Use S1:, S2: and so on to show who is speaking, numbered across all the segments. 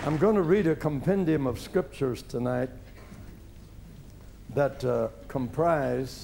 S1: I'm going to read a compendium of scriptures tonight that comprise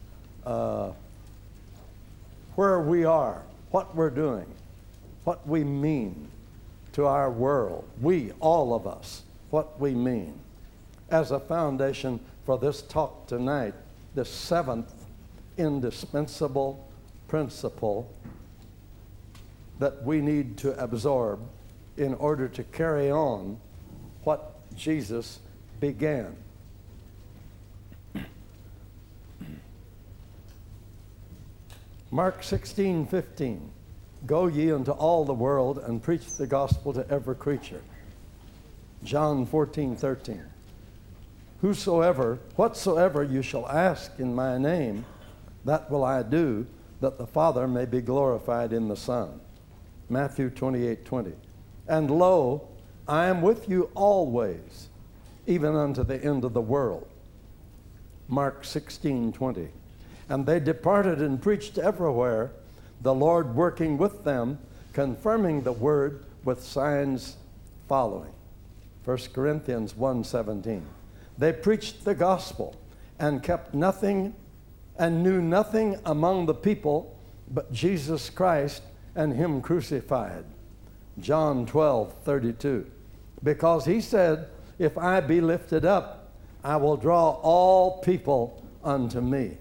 S1: where we are, what we're doing, what we mean to our world. We, all of us, what we mean. As a foundation for this talk tonight, the seventh indispensable principle that we need to absorb in order to carry on what Jesus began. Mark 16:15, go ye into all the world and preach the gospel to every creature. John 14:13, whatsoever you shall ask in my name, that will I do, that the Father may be glorified in the Son. Matthew 28:20. And lo, I am with you always, even unto the end of the world. Mark 16:20. And they departed and preached everywhere, the Lord working with them, confirming the word with signs following. 1 Corinthians 1:17. They preached the gospel and kept nothing and knew nothing among the people but Jesus Christ and him crucified. John 12:32. Because he said, if I be lifted up, I will draw all people unto me.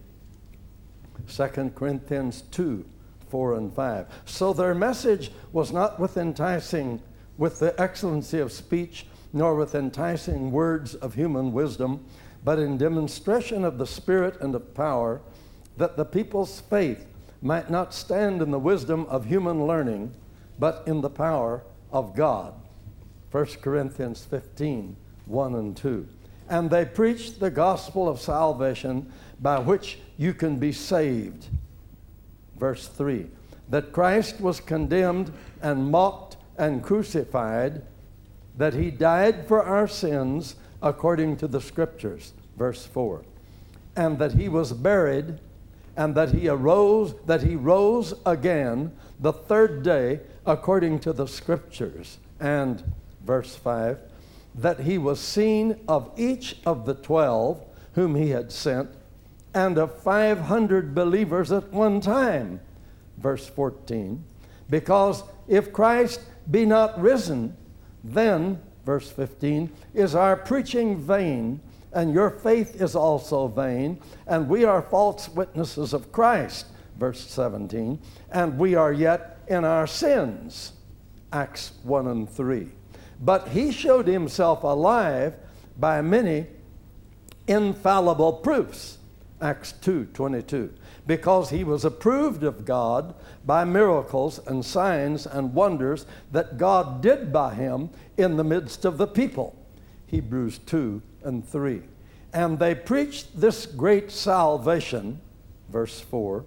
S1: 2 Corinthians 2:4 and 5. So their message was not with the excellency of speech, nor with enticing words of human wisdom, but in demonstration of the Spirit and of power, that the people's faith might not stand in the wisdom of human learning, but in the power of God. 1 Corinthians 15:1 and 2. And they preached the gospel of salvation by which you can be saved. Verse 3. That Christ was condemned and mocked and crucified, that he died for our sins according to the scriptures. Verse 4. And that he was buried, and that he rose again the third day according to the scriptures. And verse 5, that he was seen of each of the 12 whom he had sent, and of 500 believers at one time. Verse 14, because if Christ be not risen, then, verse 15, is our preaching vain, and your faith is also vain, and we are false witnesses of Christ. Verse 17, and we are yet in our sins. Acts 1 and 3. But he showed himself alive by many infallible proofs. Acts 2:22. Because he was approved of God by miracles and signs and wonders that God did by him in the midst of the people. Hebrews 2 and 3. And they preached this great salvation, verse 4.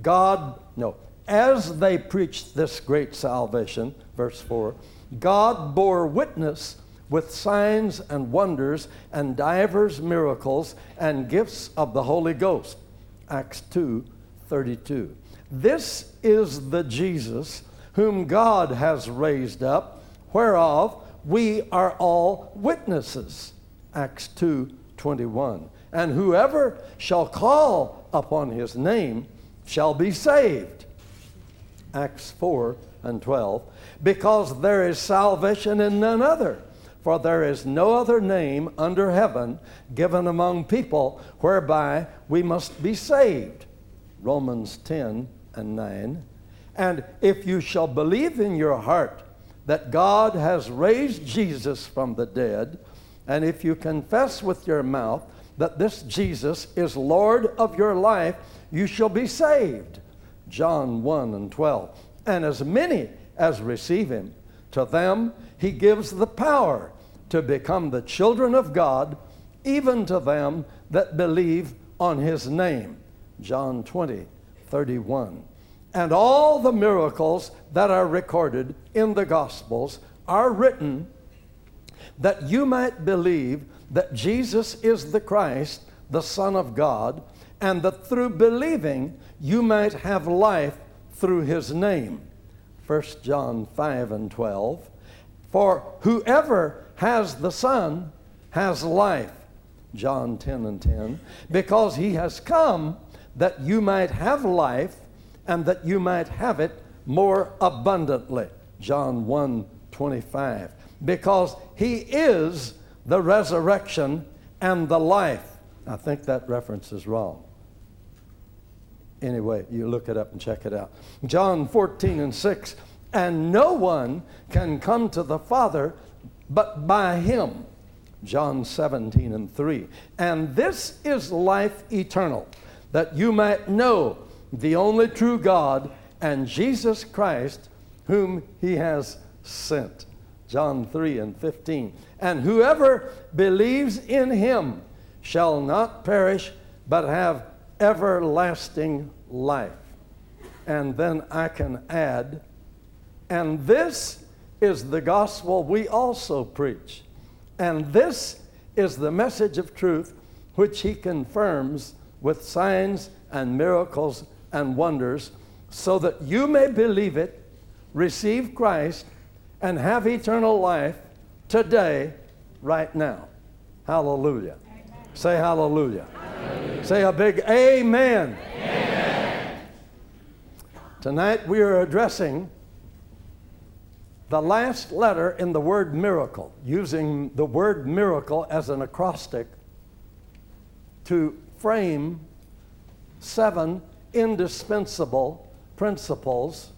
S1: As they preached this great salvation, verse 4, God bore witness with signs and wonders and divers miracles and gifts of the Holy Ghost. Acts 2:32. This is the Jesus whom God has raised up, whereof we are all witnesses. Acts 2:21. And whoever shall call upon his name shall be saved. Acts 4 and 12. Because there is salvation in none other, for there is no other name under heaven given among people whereby we must be saved. Romans 10 and 9. And if you shall believe in your heart that God has raised Jesus from the dead, and if you confess with your mouth that this Jesus is Lord of your life, you shall be saved. John 1 and 12. And as many as receive him, to them he gives the power to become the children of God, even to them that believe on his name. John 20:31. And all the miracles that are recorded in the Gospels are written that you might believe that Jesus is the Christ, the Son of God, and that through believing you might have life through his name. 1 John 5 and 12. For whoever has the Son has life. John 10:10. Because he has come that you might have life and that you might have it more abundantly. John 1:25. Because he is the resurrection and the life. I think that reference is wrong. Anyway, you look it up and check it out. John 14:6. And no one can come to the Father but by him. John 17:3. And this is life eternal, that you might know the only true God and Jesus Christ, whom he has sent. John 3:15. And whoever believes in him shall not perish, but have everlasting life. And then I can add, and this is the gospel we also preach. And this is the message of truth, which he confirms with signs and miracles and wonders, so that you may believe it, receive Christ, and have eternal life today, right now. Hallelujah. Amen. Say hallelujah. Hallelujah. Say a big amen. Amen. Tonight we are addressing the last letter in the word miracle, using the word miracle as an acrostic to frame 7 indispensable principles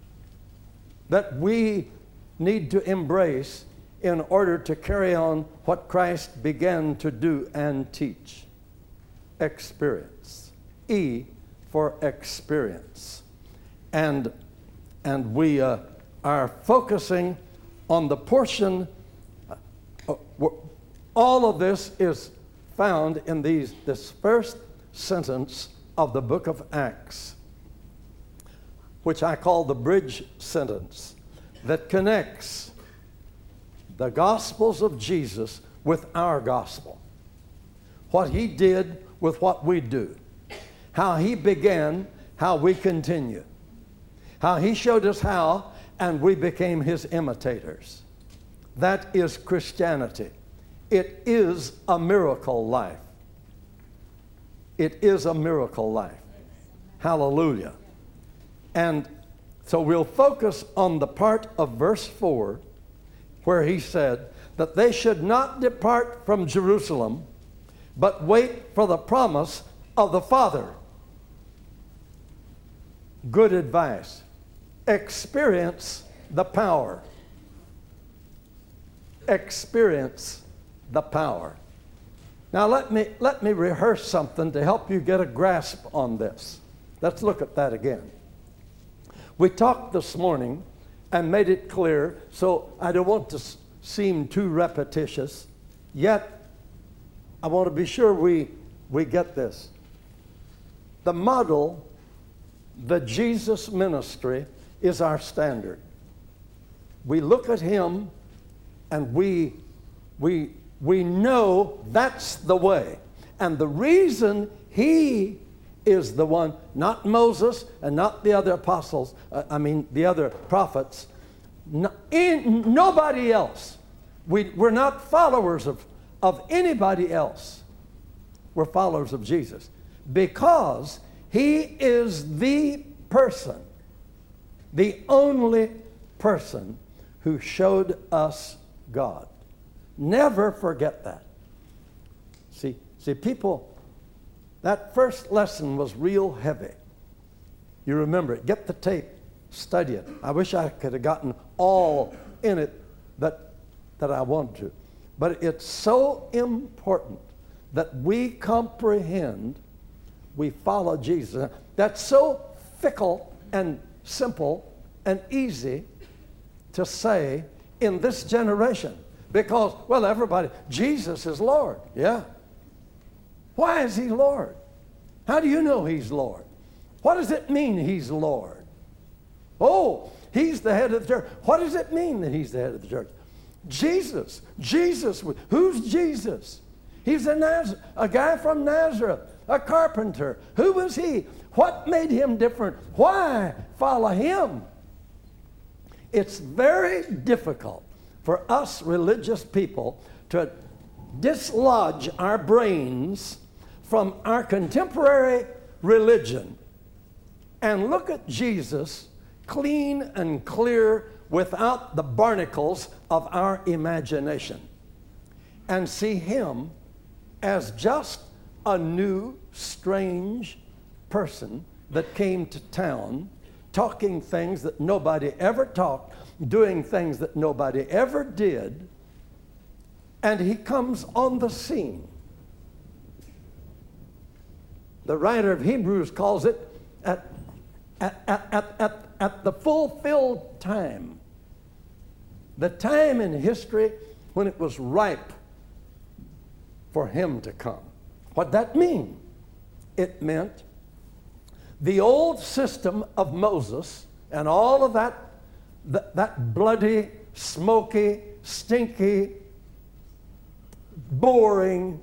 S1: that we need to embrace in order to carry on what Christ began to do and teach. Experience. E for experience. And we are focusing on the portion, all of this is found in this first sentence of the book of Acts, which I call the bridge sentence, that connects the Gospels of Jesus with our gospel. What he did with what we do. How he began, how we continue. How he showed us how, and we became his imitators. That is Christianity. It is a miracle life. It is a miracle life. Hallelujah. And so we'll focus on the part of verse 4 where he said that they should not depart from Jerusalem, but wait for the promise of the Father. Good advice. Experience the power. Experience the power. Now let me rehearse something to help you get a grasp on this. Let's look at that again. We talked this morning and made it clear, so I don't want to seem too repetitious, yet I want to be sure we get this. The model, the Jesus ministry, is our standard. We look at him and we know that's the way. And the reason he is the one, not Moses and not the other apostles, the other prophets, nobody else. We're not followers of anybody else. We're followers of Jesus. Because he is the person, the only person who showed us God. Never forget that. See, people, that first lesson was real heavy. You remember it. Get the tape. Study it. I wish I could have gotten all in it that I want to. But it's so important that we comprehend, we follow Jesus. That's so fickle and simple and easy to say in this generation. Because, well, everybody, Jesus is Lord. Yeah. Why is he Lord? How do you know he's Lord? What does it mean he's Lord? Oh, he's the head of the church. What does it mean that he's the head of the church? Jesus. Who's Jesus? He's a guy from Nazareth, a carpenter. Who was he? What made him different? Why follow him? It's very difficult for us religious people to dislodge our brains from our contemporary religion and look at Jesus clean and clear without the barnacles of our imagination and see him as just a new, strange person that came to town, talking things that nobody ever talked, doing things that nobody ever did, and he comes on the scene. The writer of Hebrews calls it at the fulfilled time, the time in history when it was ripe for him to come. What that mean? It meant the old system of Moses and all of that bloody, smoky, stinky, boring,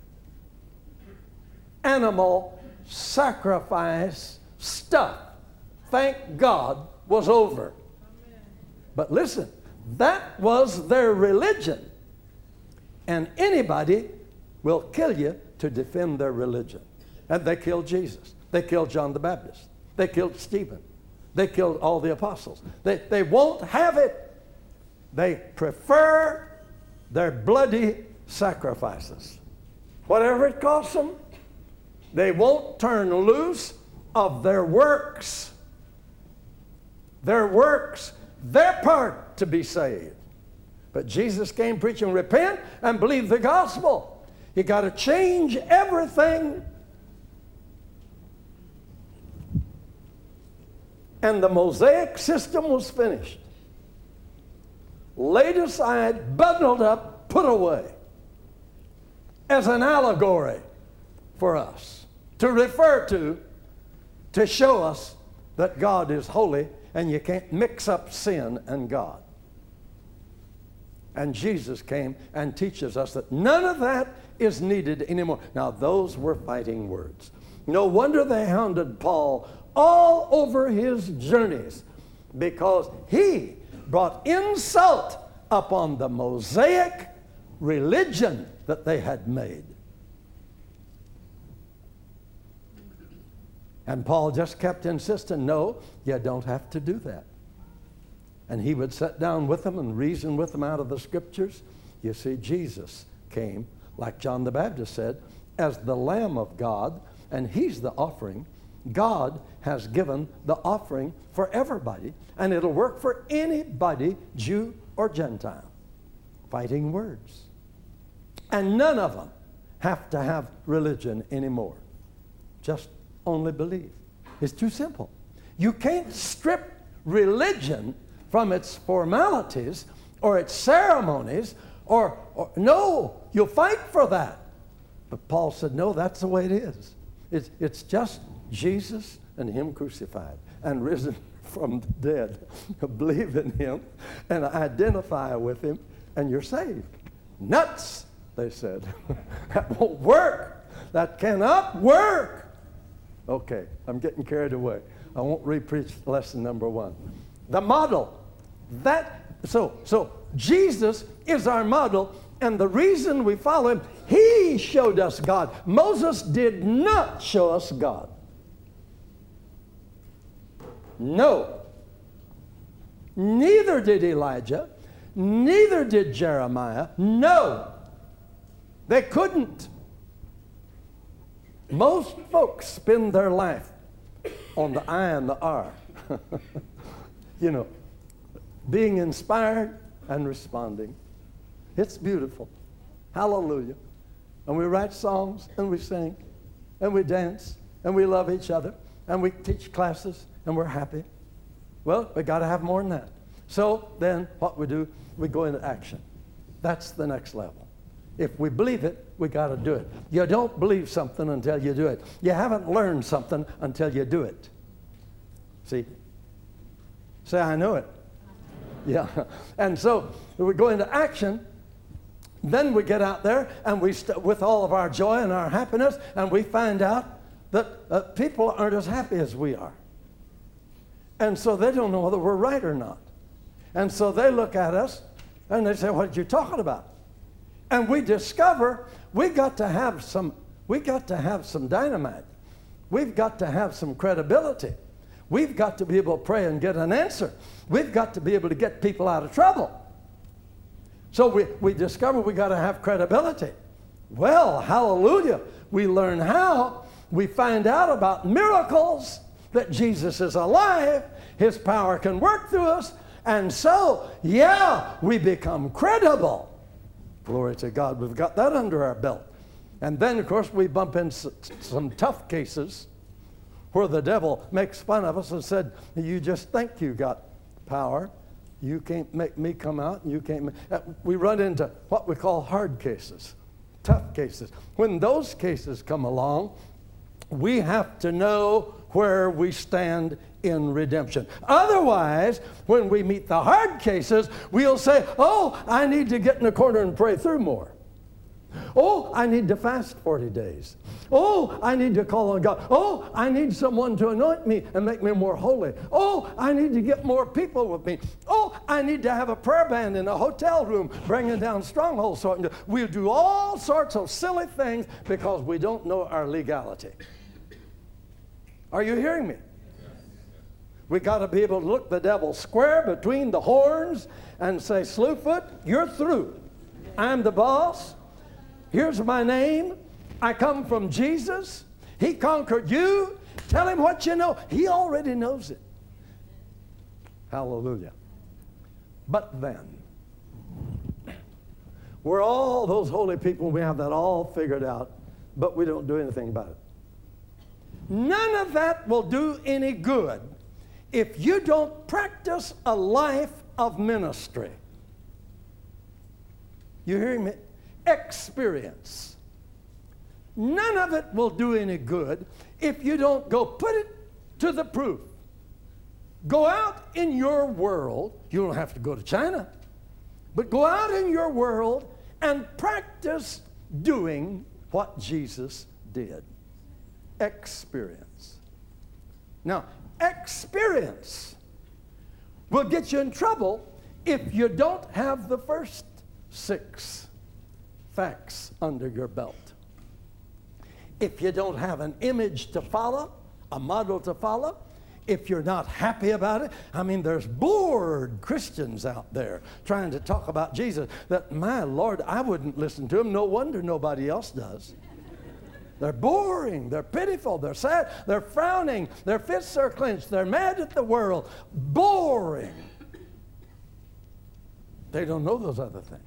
S1: animal sacrifice stuff, thank God, was over. But listen, that was their religion. And anybody will kill you to defend their religion. And they killed Jesus. They killed John the Baptist. They killed Stephen. They killed all the apostles. They won't have it. They prefer their bloody sacrifices. Whatever it costs them, they won't turn loose of their works. Their works, their part to be saved. But Jesus came preaching, repent and believe the gospel. You got to change everything. And the Mosaic system was finished. Laid aside, bundled up, put away. As an allegory for us to refer to show us that God is holy and you can't mix up sin and God. And Jesus came and teaches us that none of that is needed anymore. Now, those were fighting words. No wonder they hounded Paul all over his journeys, because he brought insult upon the Mosaic religion that they had made. And Paul just kept insisting, no, you don't have to do that. And he would sit down with them and reason with them out of the scriptures. You see, Jesus came, like John the Baptist said, as the Lamb of God, and he's the offering. God has given the offering for everybody, and it'll work for anybody, Jew or Gentile. Fighting words. And none of them have to have religion anymore. Just only believe. It's too simple. You can't strip religion from its formalities or its ceremonies, or no, you'll fight for that. But Paul said, no, that's the way it is. It's just Jesus and him crucified and risen from the dead. Believe in him and identify with him and you're saved. Nuts, they said. That won't work. That cannot work. Okay, I'm getting carried away. I won't re-preach lesson number 1. The model. So Jesus is our model, and the reason we follow him, he showed us God. Moses did not show us God. No. Neither did Elijah. Neither did Jeremiah. No. They couldn't. Most folks spend their life on the I and the R. You know, being inspired and responding. It's beautiful. Hallelujah. And we write songs and we sing and we dance and we love each other and we teach classes and we're happy. Well, we got to have more than that. So then what we do, we go into action. That's the next level. If we believe it, we got to do it. You don't believe something until you do it. You haven't learned something until you do it. See? Say, I know it. Yeah. And so we go into action. Then we get out there and we, with all of our joy and our happiness, and we find out that people aren't as happy as we are. And so they don't know whether we're right or not. And so they look at us And they say, what are you talking about? And we discover we got to have some dynamite. We've got to have some credibility. We've got to be able to pray and get an answer. We've got to be able to get people out of trouble. So we discover we got to have credibility. Well, hallelujah. We learn how. We find out about miracles, that Jesus is alive. His power can work through us. And so, yeah, we become credible. Glory to God. We've got that under our belt. And then, of course, we bump into some tough cases where the devil makes fun of us and said, you just think you got power. You can't make me come out. You can't we run into what we call hard cases, tough cases. When those cases come along, we have to know where we stand in redemption. Otherwise, when we meet the hard cases, we'll say, oh, I need to get in a corner and pray through more. Oh, I need to fast 40 days. Oh, I need to call on God. Oh, I need someone to anoint me and make me more holy. Oh, I need to get more people with me. Oh, I need to have a prayer band in a hotel room bringing down strongholds. We'll do all sorts of silly things because we don't know our legality. Are you hearing me? We got to be able to look the devil square between the horns and say, Slewfoot, you're through. I'm the boss. Here's my name. I come from Jesus. He conquered you. Tell him what you know. He already knows it. Hallelujah. But then, we're all those holy people. We have that all figured out, but we don't do anything about it. None of that will do any good if you don't practice a life of ministry. You hearing me? Experience. None of it will do any good if you don't go put it to the proof. Go out in your world. You don't have to go to China, but go out in your world and practice doing what Jesus did. Experience. Now, experience will get you in trouble if you don't have the first 6 facts under your belt. If you don't have an image to follow, a model to follow, if you're not happy about it, I mean, there's bored Christians out there trying to talk about Jesus that, my Lord, I wouldn't listen to them. No wonder nobody else does. They're boring, they're pitiful, they're sad, they're frowning, their fists are clenched, they're mad at the world. Boring. They don't know those other things.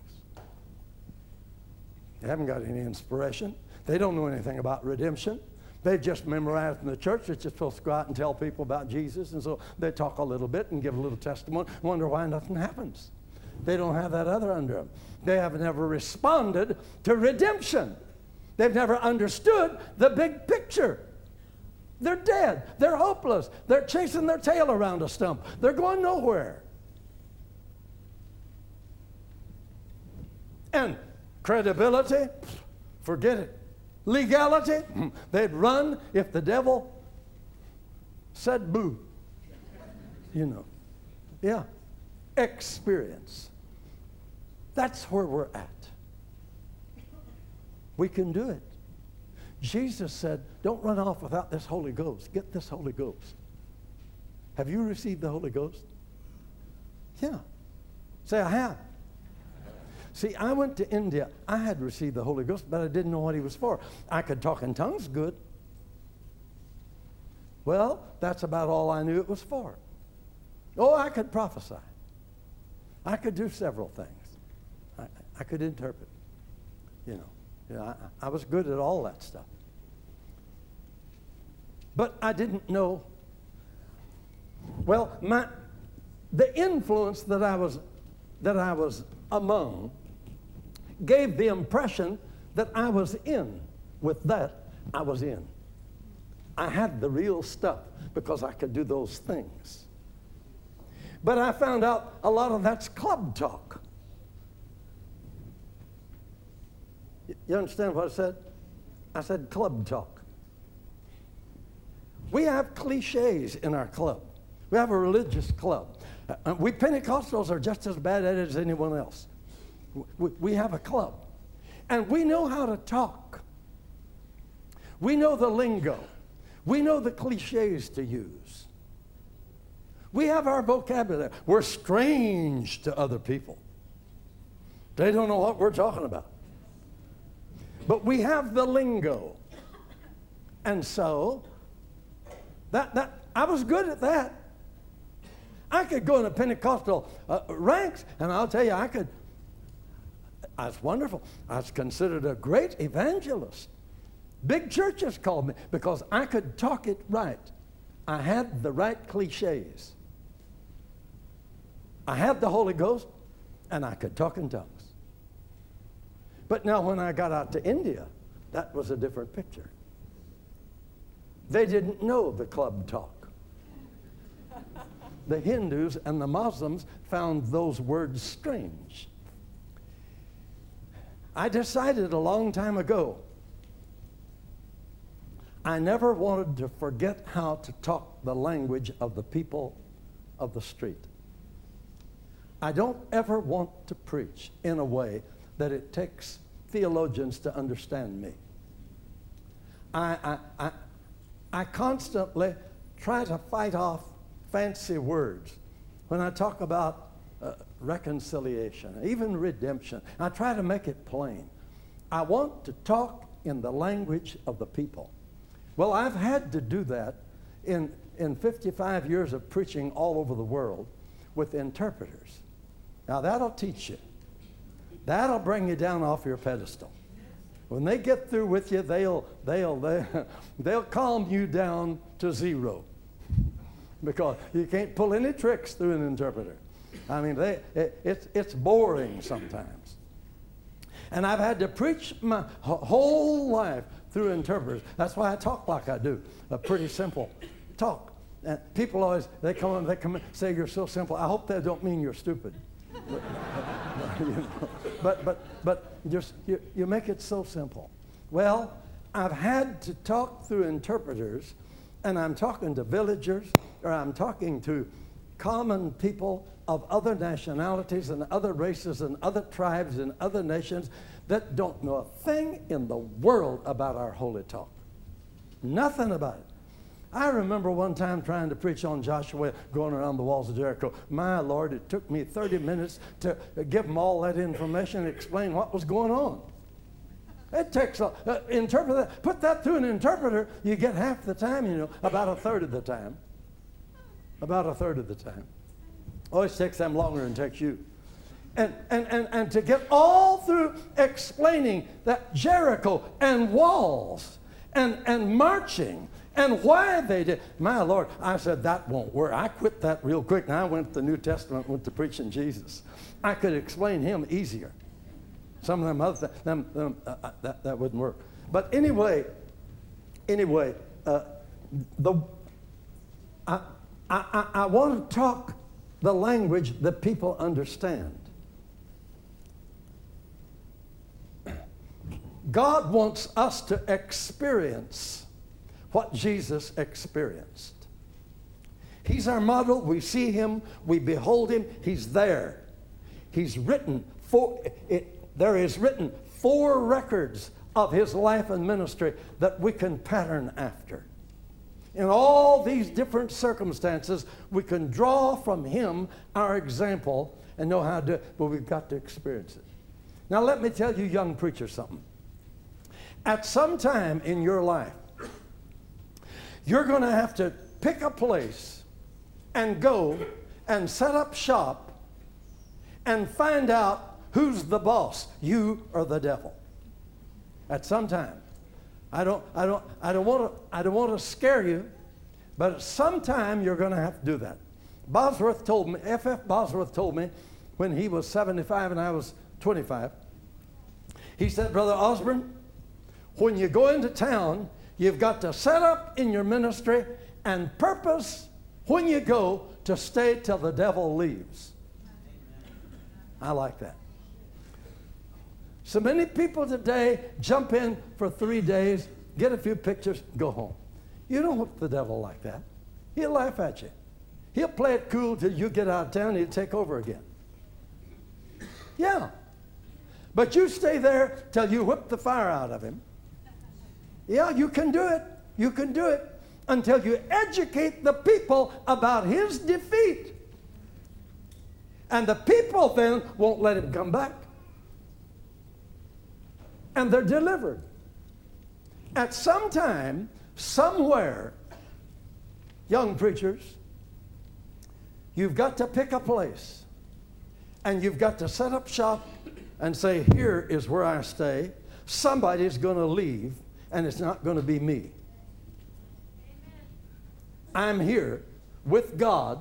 S1: They haven't got any inspiration. They don't know anything about redemption. They've just memorized in the church that you're supposed to go out and tell people about Jesus, and so they talk a little bit and give a little testimony, wonder why nothing happens. They don't have that other under them. They have never responded to redemption. They've never understood the big picture. They're dead. They're hopeless. They're chasing their tail around a stump. They're going nowhere. And credibility, forget it. Legality, they'd run if the devil said boo. You know. Yeah. Experience. That's where we're at. We can do it. Jesus said, don't run off without this Holy Ghost. Get this Holy Ghost. Have you received the Holy Ghost? Yeah. Say, I have. See, I went to India. I had received the Holy Ghost, but I didn't know what he was for. I could talk in tongues good. Well, that's about all I knew it was for. Oh, I could prophesy. I could do several things. I could interpret. You know, I was good at all that stuff. But I didn't know. Well, the influence that I was among gave the impression that I was in. With that, I was in. I had the real stuff because I could do those things. But I found out a lot of that's club talk. You understand what I said? I said club talk. We have cliches in our club. We have a religious club. We Pentecostals are just as bad at it as anyone else. We have a club. And we know how to talk. We know the lingo. We know the cliches to use. We have our vocabulary. We're strange to other people. They don't know what we're talking about. But we have the lingo. And so, I was good at that. I could go in the Pentecostal ranks, and I'll tell you, I was wonderful. I was considered a great evangelist. Big churches called me because I could talk it right. I had the right cliches. I had the Holy Ghost, and I could talk in tongues. But now when I got out to India, that was a different picture. They didn't know the club talk. The Hindus and the Muslims found those words strange. I decided a long time ago, I never wanted to forget how to talk the language of the people of the street. I don't ever want to preach in a way that it takes theologians to understand me. I constantly try to fight off fancy words. When I talk about reconciliation, even redemption, I try to make it plain. I want to talk in the language of the people. Well, I've had to do that in 55 years of preaching all over the world with interpreters. Now that'll teach you. That'll bring you down off your pedestal. When they get through with you, they'll calm you down to zero, because you can't pull any tricks through an interpreter. I mean, it's boring sometimes. And I've had to preach my whole life through interpreters. That's why I talk like I do, a pretty simple talk. And people always, they come and say, "You're so simple." I hope they don't mean you're stupid. But you make it so simple. Well, I've had to talk through interpreters, and I'm talking to villagers, or I'm talking to common people of other nationalities and other races and other tribes and other nations that don't know a thing in the world about our holy talk. Nothing about it. I remember one time trying to preach on Joshua going around the walls of Jericho. My Lord, it took me 30 minutes to give them all that information and explain what was going on. It takes an interpreter. Put that through an interpreter, you get half the time, about a third of the time. About a third of the time. Always takes them longer than it takes you. And to get all through explaining that Jericho and walls and marching and why they did. My Lord, I said, that won't work. I quit that real quick, and I went to the New Testament, went to preaching Jesus. I could explain him easier. Some of them other that wouldn't work. But anyway, I want to talk the language that people understand. God wants us to experience what Jesus experienced. He's our model. We see him. We behold him. He's there. He's written there is written 4 records of his life and ministry that we can pattern after. In all these different circumstances, we can draw from him our example and know how to do it, but we've got to experience it. Now let me tell you, young preacher, something. At some time in your life, you're going to have to pick a place and go and set up shop and find out who's the boss, you or the devil. At some time. I don't want to scare you, but at some time you're going to have to do that. Bosworth told me, F.F. Bosworth told me when he was 75 and I was 25. He said, "Brother Osborne, when you go into town, you've got to set up in your ministry and purpose when you go to stay till the devil leaves." I like that. So many people today jump in for 3 days, get a few pictures, go home. You don't want the devil like that. He'll laugh at you. He'll play it cool till you get out of town and he'll take over again. Yeah. But you stay there till you whip the fire out of him. Yeah, you can do it. You can do it until you educate the people about his defeat. And the people then won't let him come back. And they're delivered. At some time, somewhere, young preachers, you've got to pick a place. And you've got to set up shop and say, here is where I stay. Somebody's going to leave, and it's not going to be me. I'm here with God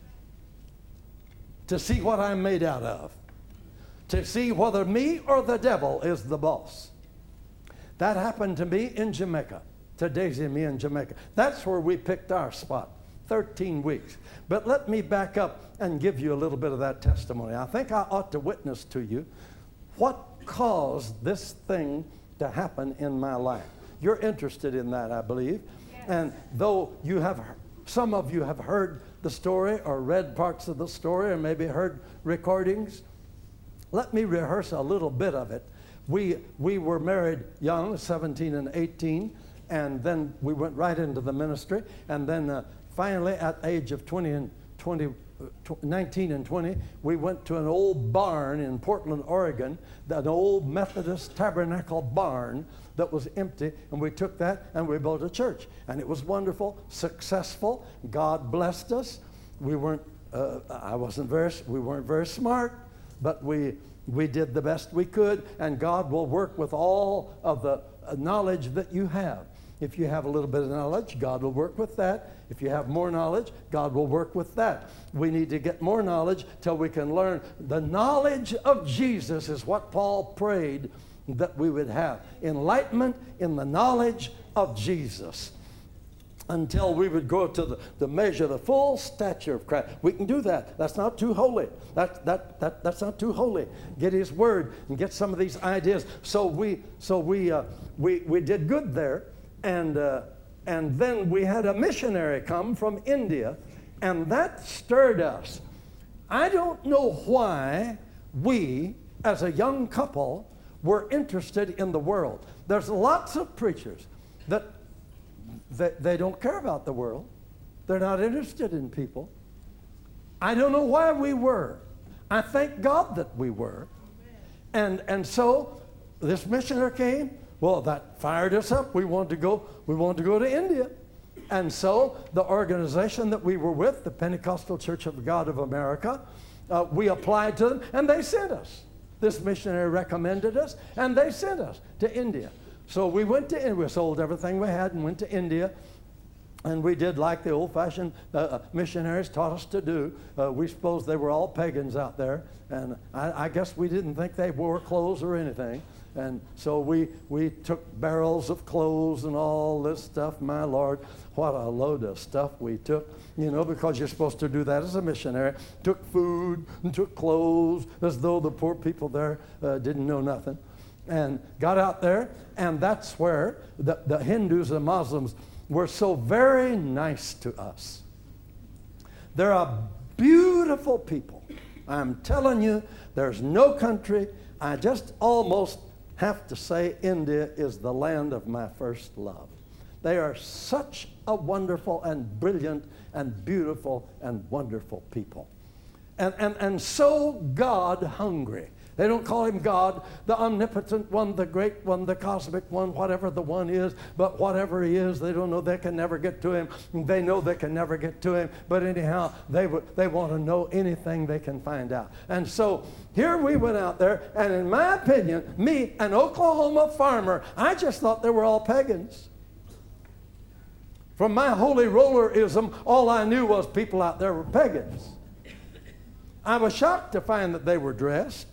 S1: to see what I'm made out of, to see whether me or the devil is the boss. That happened to me in Jamaica, to Daisy and me in Jamaica. That's where we picked our spot, 13 weeks. But let me back up and give you a little bit of that testimony. I think I ought to witness to you what caused this thing to happen in my life. You're interested in that, I believe. Yes. And though you have, some of you have heard the story or read parts of the story or maybe heard recordings, let me rehearse a little bit of it. We were married young, 17 and 18, and then we went right into the ministry. And then finally, at the age of 19 and 20, we went to an old barn in Portland, Oregon, an old Methodist tabernacle barn that was empty, and we took that and we built a church. And it was wonderful, successful. God blessed us. We weren't very smart, but we did the best we could, and God will work with all of the knowledge that you have. If you have a little bit of knowledge, God will work with that. If you have more knowledge, God will work with that. We need to get more knowledge till we can learn. The knowledge of Jesus is what Paul prayed that we would have. Enlightenment in the knowledge of Jesus. Until we would go to the measure, the full stature of Christ. We can do that. That's not too holy. That's not too holy. Get His Word and get some of these ideas. So we did good there, and then we had a missionary come from India, and that stirred us. I don't know why we, as a young couple, were interested in the world. There's lots of preachers that they don't care about the world. They're not interested in people. I don't know why we were. I thank God that we were. And so this missionary came. Well, that fired us up. We wanted to go to India. And so the organization that we were with, the Pentecostal Church of God of America, we applied to them, and they sent us. This missionary recommended us, and they sent us to India. So we went to India. We sold everything we had and went to India. And we did like the old-fashioned missionaries taught us to do. We supposed they were all pagans out there. And I guess we didn't think they wore clothes or anything. And so we took barrels of clothes and all this stuff. My Lord, what a load of stuff we took. You know, because you're supposed to do that as a missionary. Took food and took clothes as though the poor people there didn't know nothing. And got out there, and that's where the Hindus and Muslims were so very nice to us. They're a beautiful people. I'm telling you, there's no country. I just almost have to say India is the land of my first love. They are such a wonderful and brilliant and beautiful and wonderful people. And so God hungry. They don't call him God, the omnipotent one, the great one, the cosmic one, whatever the one is. But whatever he is, they don't know they can never get to him. They know they can never get to him. But anyhow, they want to know anything they can find out. And so here we went out there, and in my opinion, me, an Oklahoma farmer, I just thought they were all pagans. From my holy rollerism, all I knew was people out there were pagans. I was shocked to find that they were dressed.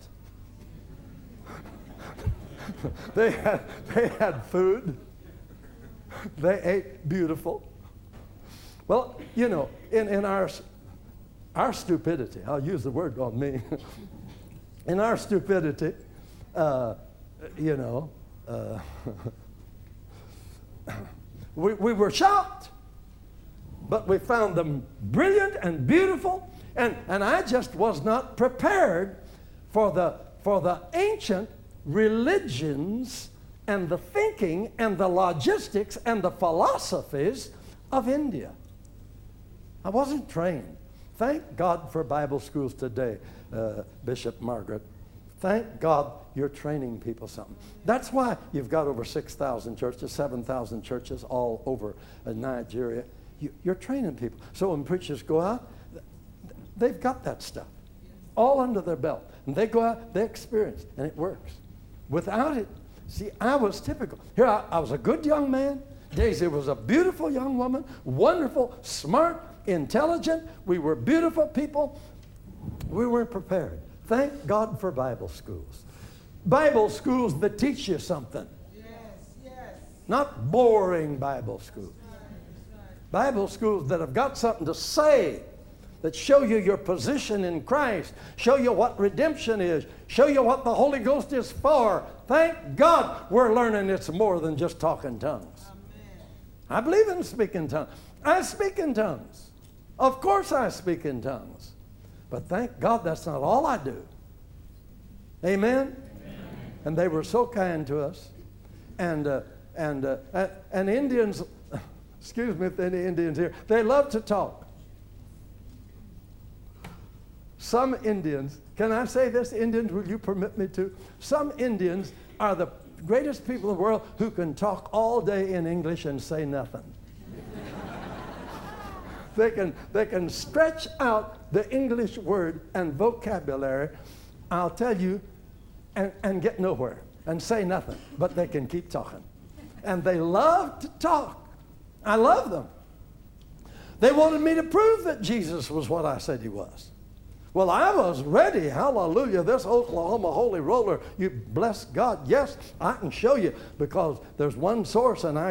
S1: They had food. They ate beautiful. Well, you know, in our stupidity, I'll use the word on me. In our stupidity, we were shocked. but we found them brilliant and beautiful, and I just was not prepared for the ancient religions and the thinking and the logistics and the philosophies of India. I wasn't trained. Thank God for Bible schools today, Bishop Margaret. Thank God you're training people something. That's why you've got over 6,000 churches, 7,000 churches all over Nigeria. You're training people. So when preachers go out, they've got that stuff all under their belt. And they go out, they experience, and it works. Without it, see, I was typical. Here, I was a good young man. Daisy was a beautiful young woman, wonderful, smart, intelligent. We were beautiful people. We weren't prepared. Thank God for Bible schools. Bible schools that teach you something.
S2: Yes, yes.
S1: Not boring Bible schools. Bible schools that have got something to say, that show you your position in Christ, show you what redemption is, show you what the Holy Ghost is for. Thank God we're learning it's more than just talking tongues.
S2: Amen.
S1: I believe in speaking tongues. I speak in tongues. Of course I speak in tongues. But thank God that's not all I do. Amen? And they were so kind to us. And Indians, excuse me if any Indians here, they love to talk. Some Indians, can I say this, Indians, will you permit me to? Some Indians are the greatest people in the world who can talk all day in English and say nothing. They can stretch out the English word and vocabulary, I'll tell you, and get nowhere and say nothing, but they can keep talking. And they love to talk. I love them. They wanted me to prove that Jesus was what I said he was. Well, I was ready. Hallelujah. This Oklahoma Holy Roller, you bless God. Yes, I can show you because there's one source, and I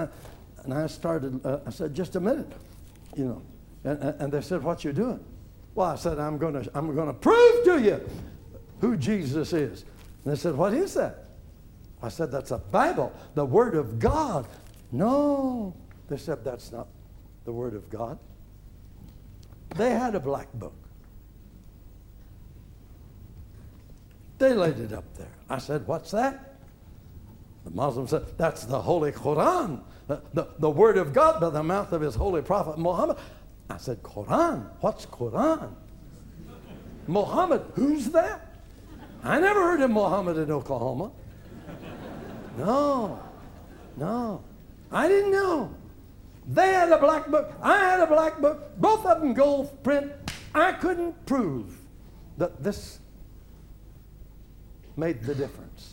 S1: said, just a minute. You know, and they said, what you doing? Well, I said, I'm gonna prove to you who Jesus is. And they said, what is that? I said, that's a Bible, the Word of God. No, they said, that's not the Word of God. They had a black book. They laid it up there. I said, what's that? The Muslim said, that's the Holy Quran. The Word of God by the mouth of his holy prophet Muhammad. I said, Quran? What's Quran? Muhammad, who's that? I never heard of Muhammad in Oklahoma. No. I didn't know. They had a black book. I had a black book. Both of them gold print. I couldn't prove that this made the difference.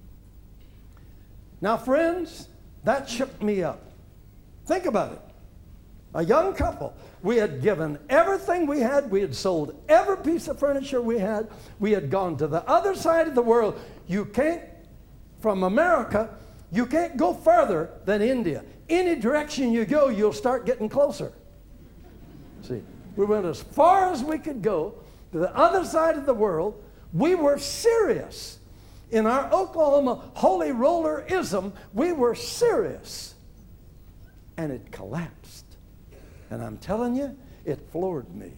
S1: Now, friends, that shook me up. Think about it. A young couple. We had given everything we had. We had sold every piece of furniture we had. We had gone to the other side of the world. You can't, from America, you can't go further than India. Any direction you go, you'll start getting closer. See, we went as far as we could go to the other side of the world. We were serious. In our Oklahoma holy rollerism, we were serious. And it collapsed. And I'm telling you, it floored me.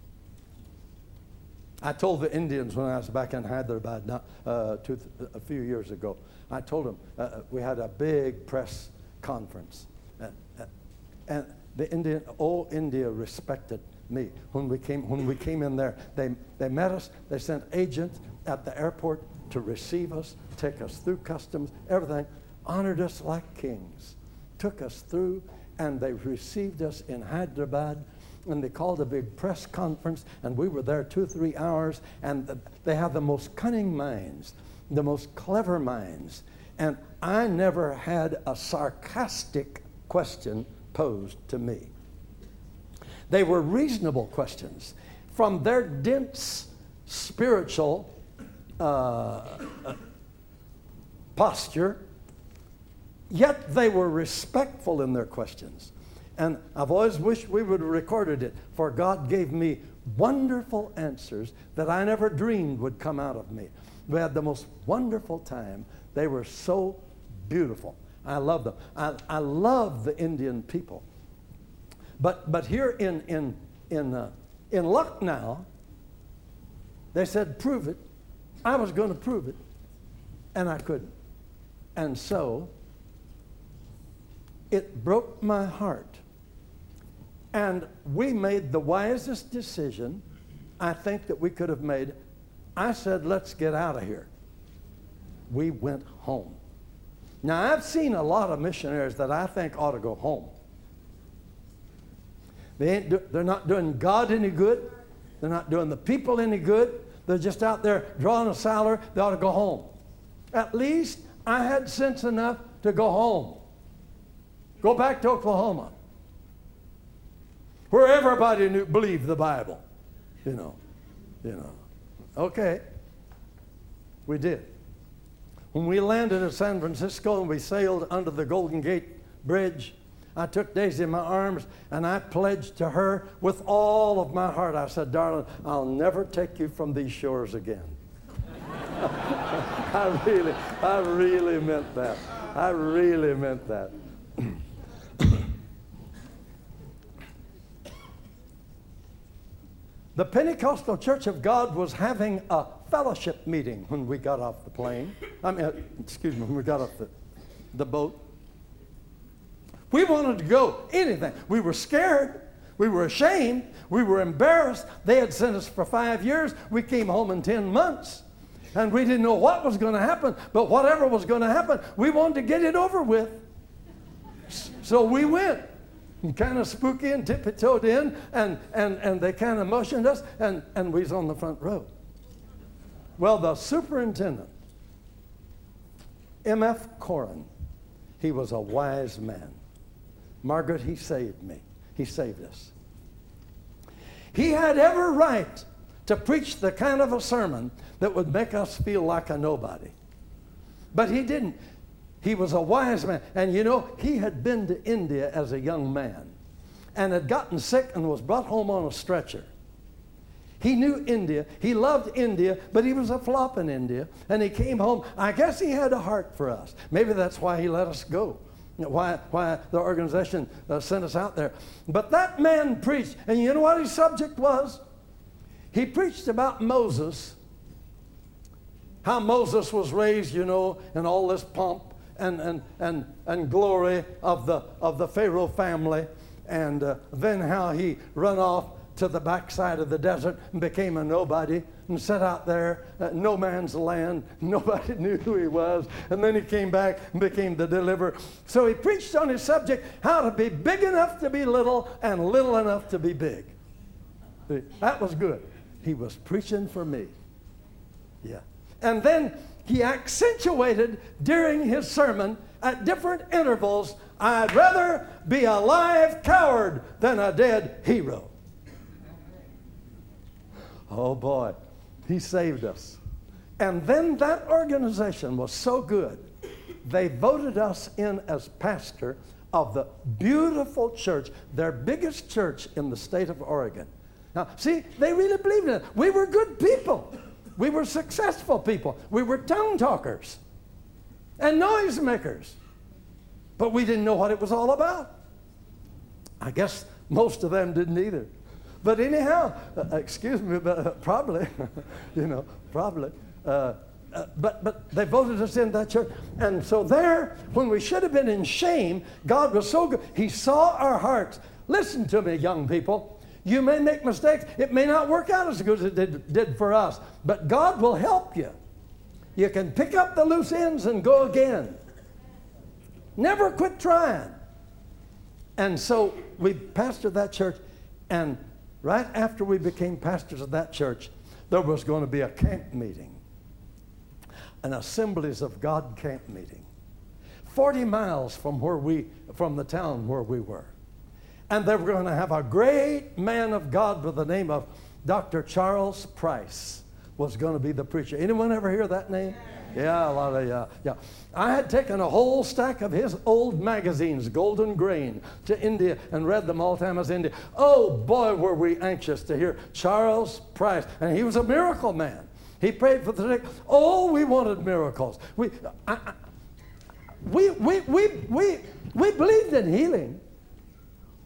S1: I told the Indians when I was back in Hyderabad a few years ago, I told them, we had a big press conference. And the all India respected me. When we came in there, they met us, they sent agents at the airport to receive us, take us through customs, everything, honored us like kings, took us through, and they received us in Hyderabad, and they called a big press conference, and we were there 2 or 3 hours, and they have the most cunning minds, the most clever minds, and I never had a sarcastic question posed to me. They were reasonable questions from their dense spiritual posture, yet they were respectful in their questions. And I've always wished we would have recorded it, for God gave me wonderful answers that I never dreamed would come out of me. We had the most wonderful time. They were so beautiful. I love them. I love the Indian people. But here in Lucknow, they said, prove it. I was going to prove it, and I couldn't. And so it broke my heart. And we made the wisest decision I think that we could have made. I said, let's get out of here. We went home. Now, I've seen a lot of missionaries that I think ought to go home. They're not doing God any good. They're not doing the people any good. They're just out there drawing a salary. They ought to go home. At least I had sense enough to go home. Go back to Oklahoma, where everybody believed the Bible. You know. Okay. We did. When we landed in San Francisco and we sailed under the Golden Gate Bridge, I took Daisy in my arms and I pledged to her with all of my heart. I said, darling, I'll never take you from these shores again. I really meant that. I really meant that. The Pentecostal Church of God was having a fellowship meeting when we got off the plane. When we got off the boat. We wanted to go, anything. We were scared. We were ashamed. We were embarrassed. They had sent us for 5 years. We came home in 10 months. And we didn't know what was going to happen. But whatever was going to happen, we wanted to get it over with. So we went. Kind of spooky and tippy-toed in, and they kind of motioned us, and we was on the front row. Well, the superintendent, M.F. Corrin, he was a wise man. Margaret, he saved me. He saved us. He had every right to preach the kind of a sermon that would make us feel like a nobody. But he didn't. He was a wise man. And you know, he had been to India as a young man and had gotten sick and was brought home on a stretcher. He knew India. He loved India, but he was a flop in India. And he came home. I guess he had a heart for us. Maybe that's why he let us go, why the organization sent us out there. But that man preached. And you know what his subject was? He preached about Moses, how Moses was raised, you know, in all this pomp and glory of the Pharaoh family, and then how he run off to the backside of the desert and became a nobody and sat out there, no man's land. Nobody knew who he was. And then he came back and became the deliverer. So he preached on his subject, how to be big enough to be little and little enough to be big. That was good. He was preaching for me. Yeah. And then he accentuated during his sermon at different intervals, I'd rather be a live coward than a dead hero. Oh boy, he saved us. And then that organization was so good, they voted us in as pastor of the beautiful church, their biggest church in the state of Oregon. Now, see, they really believed in it. We were good people. We were successful people. We were tongue talkers and noise makers. But we didn't know what it was all about. I guess most of them didn't either. But anyhow, excuse me, but probably, probably. But they voted us in that church. And so there, when we should have been in shame, God was so good. He saw our hearts. Listen to me, young people. You may make mistakes. It may not work out as good as it did for us. But God will help you. You can pick up the loose ends and go again. Never quit trying. And so we pastored that church, and right after we became pastors of that church, there was going to be a camp meeting, an Assemblies of God camp meeting, 40 miles from the town where we were. And they were going to have a great man of God by the name of Dr. Charles Price was going to be the preacher. Anyone ever hear that name? Yeah, a lot of, yeah. I had taken a whole stack of his old magazines, Golden Grain, to India and read them all the time I was in India. Oh, boy, were we anxious to hear Charles Price. And he was a miracle man. He prayed for the sick. Oh, we wanted miracles. We believed in healing.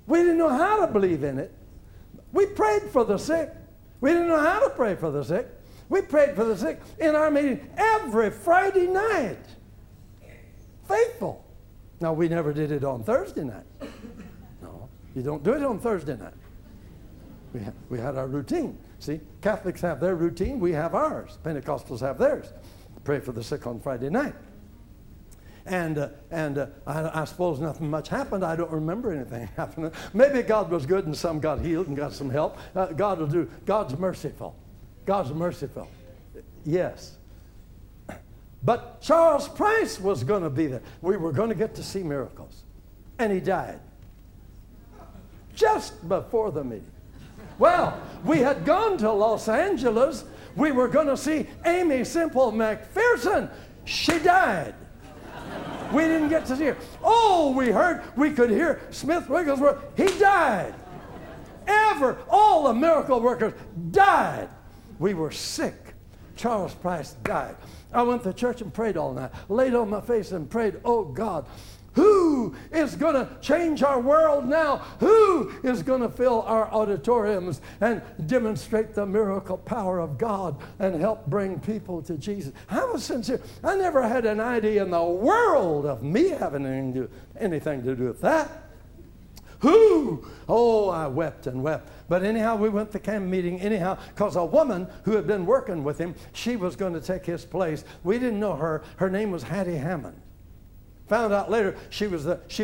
S1: We didn't know how to believe in it. We prayed for the sick. We didn't know how to pray for the sick. We prayed for the sick in our meeting every Friday night. Faithful. Now, we never did it on Thursday night. No, you don't do it on Thursday night. We had our routine. See, Catholics have their routine. We have ours. Pentecostals have theirs. Pray for the sick on Friday night. And I suppose nothing much happened. I don't remember anything happening. Maybe God was good and some got healed and got some help. God will do. God's merciful. God's merciful. Yes. But Charles Price was going to be there. We were going to get to see miracles. And he died. Just before the meeting. Well, we had gone to Los Angeles. We were going to see Amy Semple McPherson. She died. We didn't get to see her. Oh, we could hear Smith Wigglesworth. He died. All the miracle workers died. We were sick. Charles Price died. I went to church and prayed all night. Laid on my face and prayed, oh God, who is going to change our world now? Who is going to fill our auditoriums and demonstrate the miracle power of God and help bring people to Jesus? I was sincere. I never had an idea in the world of me having anything to do with that. Who? Oh, I wept and wept. But anyhow, we went to camp meeting anyhow, because a woman who had been working with him, she was going to take his place. We didn't know her. Her name was Hattie Hammond. Found out later she was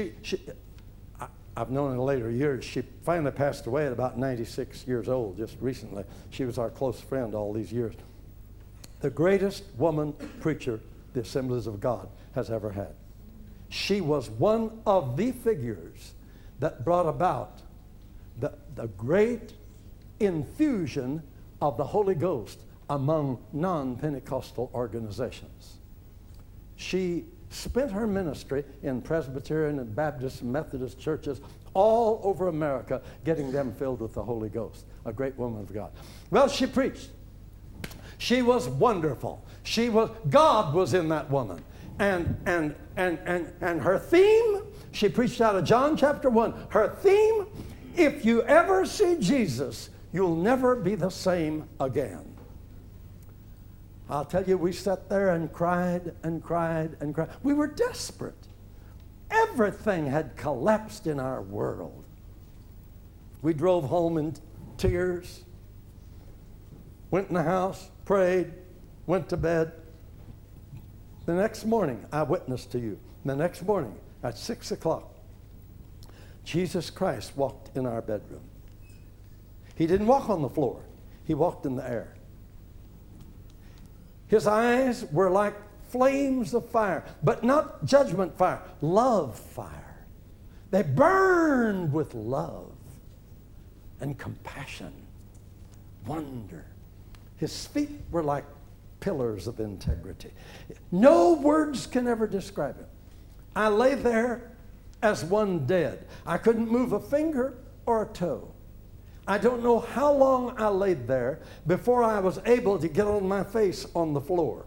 S1: I've known in later years. She finally passed away at about 96 years old, just recently. She was our close friend all these years. The greatest woman preacher the Assemblies of God has ever had. She was one of the figures that brought about the great infusion of the Holy Ghost among non-Pentecostal organizations. She spent her ministry in Presbyterian and Baptist and Methodist churches all over America, getting them filled with the Holy Ghost. A great woman of God. Well, she preached. She was wonderful. God was in that woman. And her theme, she preached out of John chapter 1. Her theme, if you ever see Jesus, you'll never be the same again. I'll tell you, we sat there and cried and cried and cried. We were desperate. Everything had collapsed in our world. We drove home in tears, went in the house, prayed, went to bed. The next morning, I witnessed to you. The next morning at 6 o'clock, Jesus Christ walked in our bedroom. He didn't walk on the floor. He walked in the air. His eyes were like flames of fire, but not judgment fire, love fire. They burned with love and compassion, wonder. His feet were like pillars of integrity. No words can ever describe it. I lay there as one dead. I couldn't move a finger or a toe. I don't know how long I laid there before I was able to get on my face on the floor.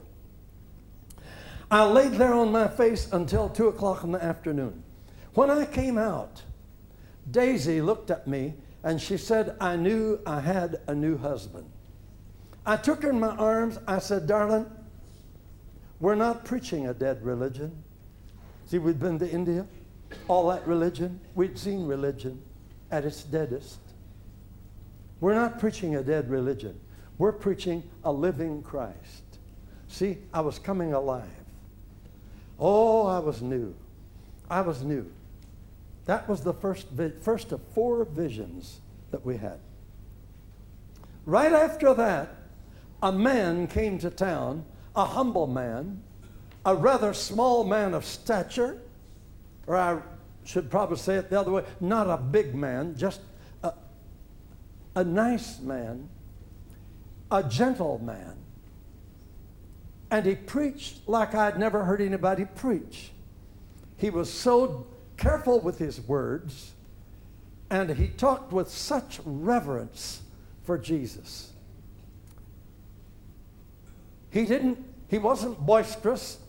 S1: I laid there on my face until 2 o'clock in the afternoon. When I came out, Daisy looked at me and she said, I knew I had a new husband. I took her in my arms. I said, darling, we're not preaching a dead religion. See, we'd been to India, all that religion. We'd seen religion at its deadest. We're not preaching a dead religion. We're preaching a living Christ. See, I was coming alive. Oh, I was new. I was new. That was the first of 4 visions that we had. Right after that, a man came to town, a humble man, a rather small man of stature, or I should probably say it the other way, not a big man, just a nice man, a gentle man. And he preached like I'd never heard anybody preach. He was so careful with his words, and he talked with such reverence for Jesus. He wasn't boisterous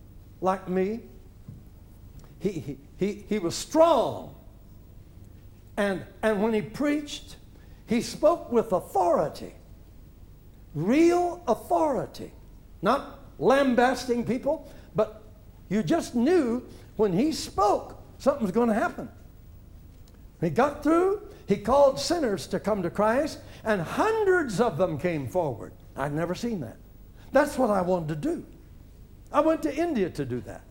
S1: like me. He was strong. And when he preached, he spoke with authority. Real authority. Not lambasting people, but you just knew when he spoke, something was going to happen. He got through, he called sinners to come to Christ, and hundreds of them came forward. I'd never seen that. That's what I wanted to do. I went to India to do that.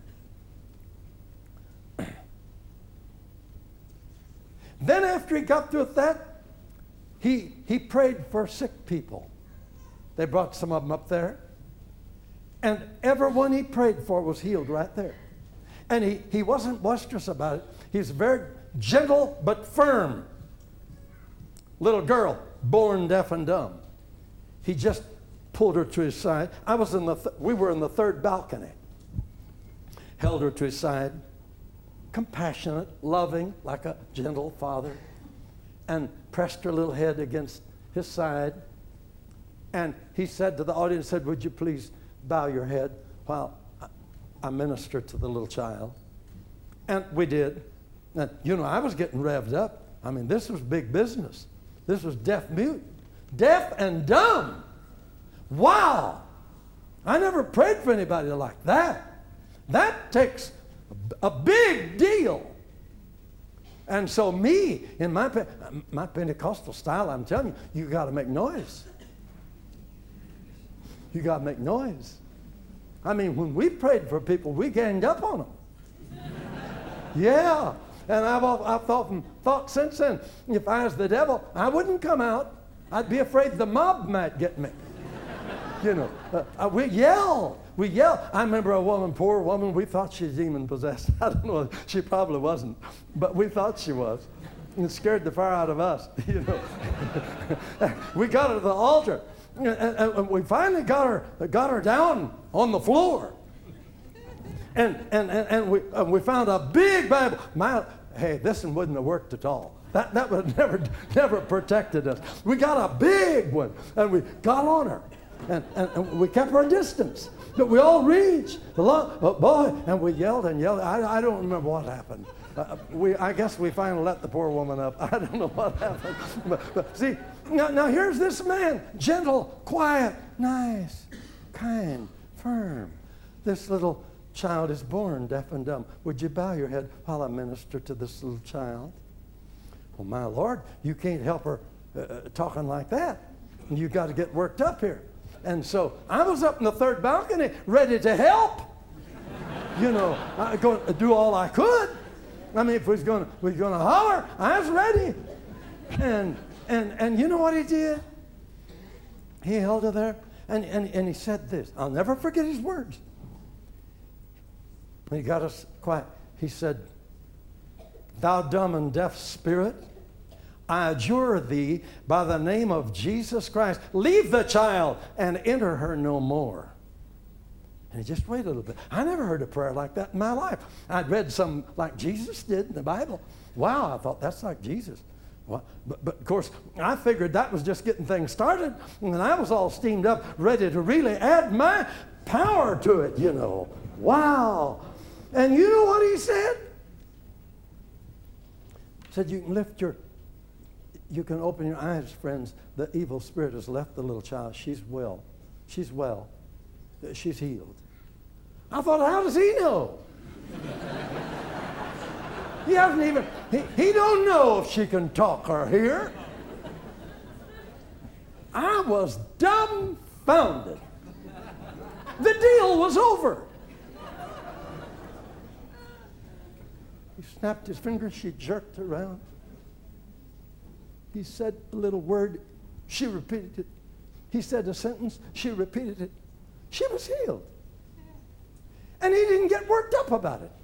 S1: Then after he got through with that, he prayed for sick people. They brought some of them up there. And everyone he prayed for was healed right there. And he wasn't boisterous about it. He was very gentle but firm. Little girl, born deaf and dumb. He just pulled her to his side. We were in the third balcony. Held her to his side. Compassionate, loving, like a gentle father, and pressed her little head against his side. And he said to the audience, would you please bow your head while I minister to the little child? And we did. And, I was getting revved up. I mean, this was big business. This was deaf-mute. Deaf and dumb. Wow. I never prayed for anybody like that. That takes a big deal. And so me, in my Pentecostal style, I'm telling you, you got to make noise. You got to make noise. I mean, when we prayed for people, we ganged up on them. Yeah. And I've thought since then, if I was the devil, I wouldn't come out. I'd be afraid the mob might get me. We yell. I remember a woman, poor woman, we thought she was demon-possessed. I don't know, she probably wasn't, but we thought she was. It scared the fire out of us, We got her to the altar, and we finally got her down on the floor. And we found a big Bible. Hey, this one wouldn't have worked at all. That would have never protected us. We got a big one, and we got on her. And we kept our distance. But we all reached. And we yelled and yelled. I don't remember what happened. I guess we finally let the poor woman up. I don't know what happened. But see, now here's this man. Gentle, quiet, nice, kind, firm. This little child is born deaf and dumb. Would you bow your head while I minister to this little child? Well, my Lord, you can't help her talking like that. You got to get worked up here. And so I was up in the third balcony ready to help. I going to do all I could. I mean, if we was going to holler, I was ready. And you know what he did? He held her there and he said this. I'll never forget his words. When he got us quiet, he said, "Thou dumb and deaf spirit, I adjure thee by the name of Jesus Christ, leave the child and enter her no more." And he just waited a little bit. I never heard a prayer like that in my life. I'd read some like Jesus did in the Bible. Wow, I thought that's like Jesus. Well, but of course, I figured that was just getting things started. And I was all steamed up, ready to really add my power to it, Wow. And you know what he said? He said, you can open your eyes, friends. The evil spirit has left the little child. She's well. She's well. She's healed. I thought, how does he know? He hasn't even, he don't know if she can talk or hear. I was dumbfounded. The deal was over. He snapped his fingers. She jerked around. He said a little word. She repeated it. He said a sentence. She repeated it. She was healed. And he didn't get worked up about it.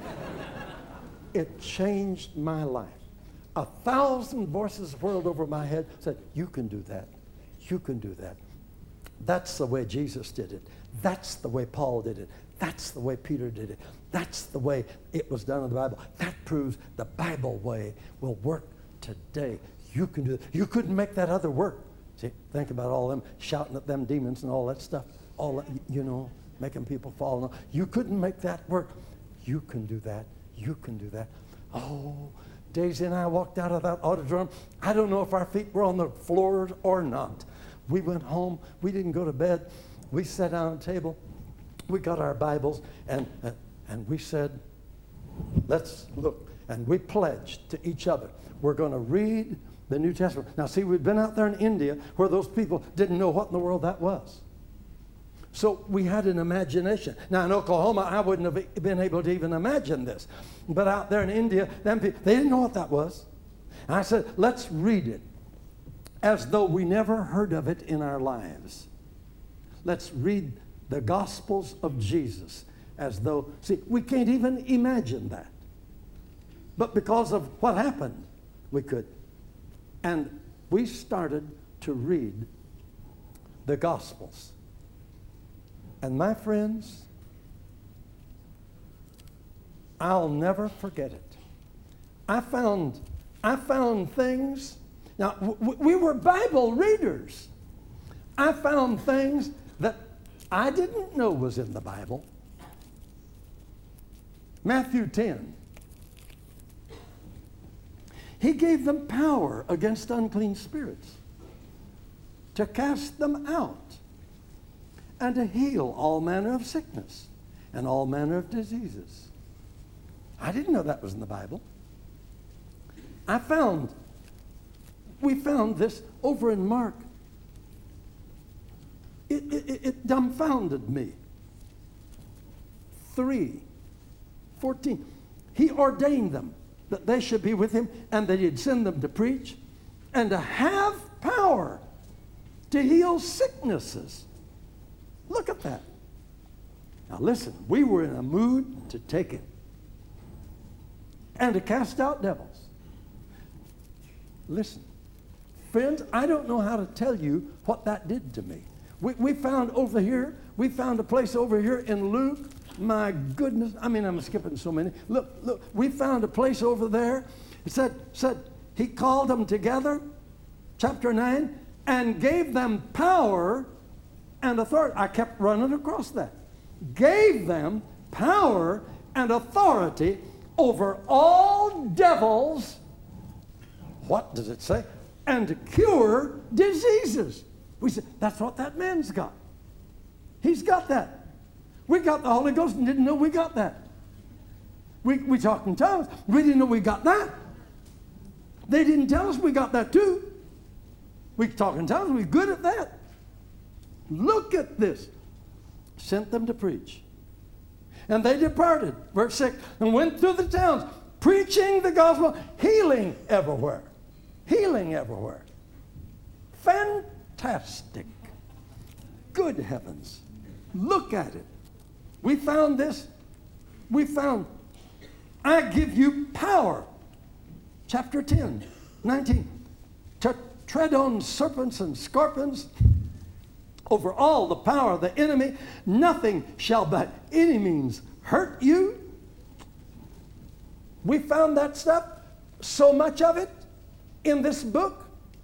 S1: It changed my life. 1,000 voices whirled over my head, said, you can do that. You can do that. That's the way Jesus did it. That's the way Paul did it. That's the way Peter did it. That's the way it was done in the Bible. That proves the Bible way will work today. You can do it. You couldn't make that other work. See, think about all them shouting at them demons and all that stuff. All that, making people fall. You couldn't make that work. You can do that. You can do that. Oh, Daisy and I walked out of that auditorium. I don't know if our feet were on the floor or not. We went home. We didn't go to bed. We sat down at a table. We got our Bibles, and we said, let's look. And we pledged to each other, we're going to read the New Testament. Now, see, we'd been out there in India where those people didn't know what in the world that was. So we had an imagination. Now, in Oklahoma, I wouldn't have been able to even imagine this. But out there in India, them people, they didn't know what that was. And I said, let's read it as though we never heard of it in our lives. Let's read the Gospels of Jesus as though, see, we can't even imagine that. But because of what happened, we could. And we started to read the Gospels. And my friends, I'll never forget it. I found things. Now, we were Bible readers. I found things that I didn't know was in the Bible. Matthew 10. He gave them power against unclean spirits to cast them out and to heal all manner of sickness and all manner of diseases. I didn't know that was in the Bible. We found this over in Mark. It dumbfounded me. 3:14. He ordained them that they should be with him and that he'd send them to preach and to have power to heal sicknesses. Look at that. Now listen, we were in a mood to take it and to cast out devils. Listen, friends, I don't know how to tell you what that did to me. We found a place over here in Luke. My goodness, I mean, I'm skipping so many. Look, we found a place over there. It said he called them together, chapter 9, and gave them power and authority. I kept running across that. Gave them power and authority over all devils. What does it say? And to cure diseases. We said, that's what that man's got. He's got that. We got the Holy Ghost and didn't know we got that. We talked in tongues. We didn't know we got that. They didn't tell us we got that too. We talk in tongues. We're good at that. Look at this. Sent them to preach. And they departed, verse 6, and went through the towns, preaching the gospel, healing everywhere. Healing everywhere. Fantastic. Good heavens. Look at it. We found this. I give you power. Chapter 10, 19. To tread on serpents and scorpions, over all the power of the enemy. Nothing shall by any means hurt you. We found that stuff, so much of it, in this book.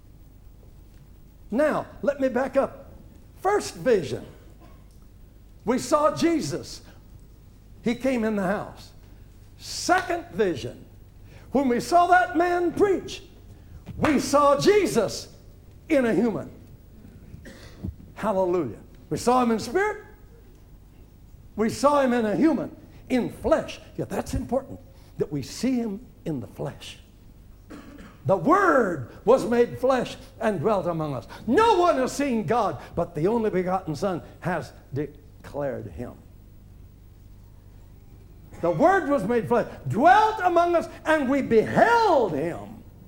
S1: Now, let me back up. First vision. We saw Jesus. He came in the house. Second vision. When we saw that man preach, we saw Jesus in a human. Hallelujah. We saw him in spirit. We saw him in a human, in flesh. Yeah, that's important, that we see him in the flesh. The Word was made flesh and dwelt among us. No one has seen God, but the only begotten Son has declared him. The Word was made flesh, dwelt among us, and we beheld him.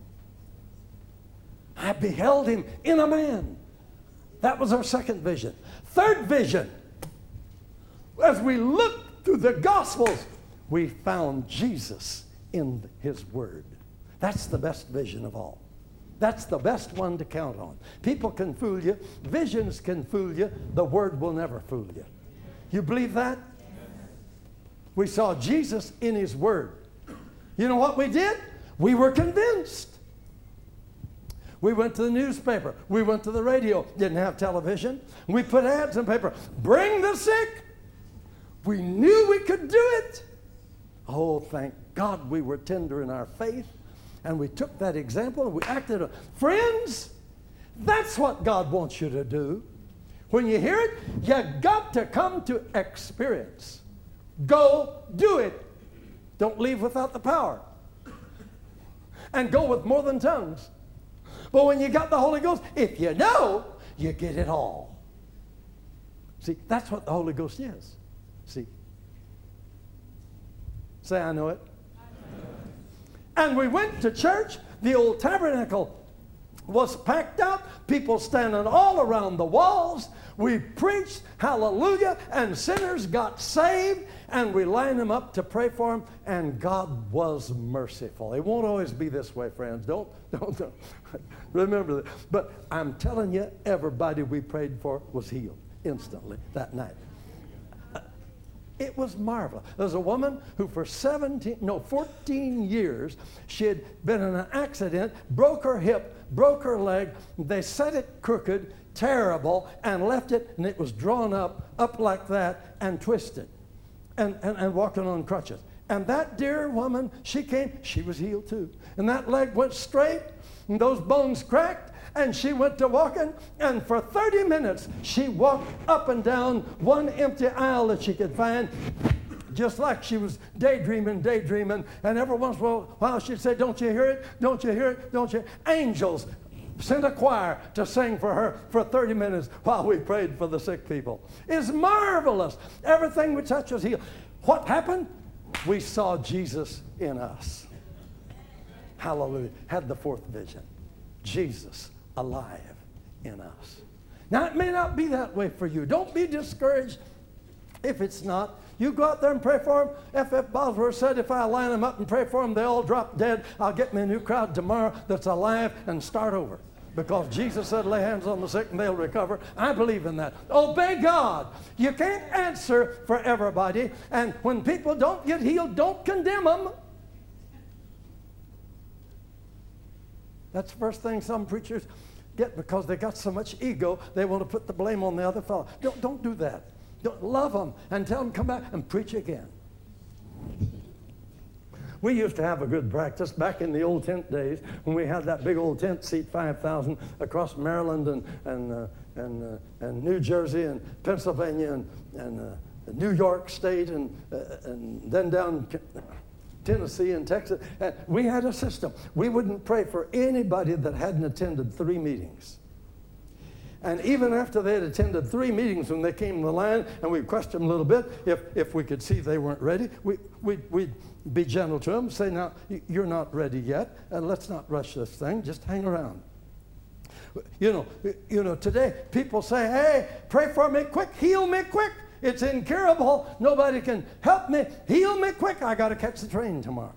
S1: I beheld him in a man. That was our second vision. Third vision. As we looked through the Gospels, we found Jesus in his Word. That's the best vision of all. That's the best one to count on. People can fool you. Visions can fool you. The Word will never fool you. You believe that? We saw Jesus in his Word. You know what we did? We were convinced. We went to the newspaper. We went to the radio. Didn't have television. We put ads in paper. Bring the sick. We knew we could do it. Oh, thank God we were tender in our faith. And we took that example and we acted on it. Friends, that's what God wants you to do. When you hear it, you got to come to experience. Go do it. Don't leave without the power. And go with more than tongues. But when you got the Holy Ghost, if you know, you get it all. See, that's what the Holy Ghost is. See. Say, I know it. And we went to church. The old tabernacle was packed out. People standing all around the walls. We preached, hallelujah, and sinners got saved, and we lined them up to pray for them, and God was merciful. It won't always be this way, friends. Don't remember that. But I'm telling you, everybody we prayed for was healed instantly that night. It was marvelous. There's a woman who for 14 years, she had been in an accident, broke her hip, broke her leg. They set it crooked, terrible, and left it, and it was drawn up like that, and twisted, and walking on crutches. And that dear woman, she came, she was healed too. And that leg went straight, and those bones cracked, and she went to walking, and for 30 minutes, she walked up and down one empty aisle that she could find, just like she was daydreaming, and every once in a while she'd say, don't you hear it? Don't you hear it? Don't you? Angels sent a choir to sing for her for 30 minutes while we prayed for the sick people. It's marvelous. Everything we touch was healed. What happened? We saw Jesus in us. Hallelujah. Had the fourth vision. Jesus alive in us. Now, it may not be that way for you. Don't be discouraged if it's not. You go out there and pray for them. F.F. Bosworth said, if I line them up and pray for them, they all drop dead. I'll get me a new crowd tomorrow that's alive and start over. Because Jesus said, lay hands on the sick and they'll recover. I believe in that. Obey God. You can't answer for everybody. And when people don't get healed, don't condemn them. That's the first thing some preachers get because they got so much ego, they want to put the blame on the other fellow. Don't do that. Don't love them and tell them come back and preach again. We used to have a good practice back in the old tent days when we had that big old tent, seat 5,000 across Maryland and New Jersey and Pennsylvania and New York State and then down Tennessee and Texas. And we had a system. We wouldn't pray for anybody that hadn't attended 3 meetings. And even after they had attended 3 meetings, when they came to the line and we questioned them a little bit, if we could see they weren't ready, we'd be gentle to them, say, now, you're not ready yet, and let's not rush this thing, just hang around. You know, today people say, hey, pray for me quick, heal me quick. It's incurable. Nobody can help me. Heal me quick. I got to catch the train tomorrow.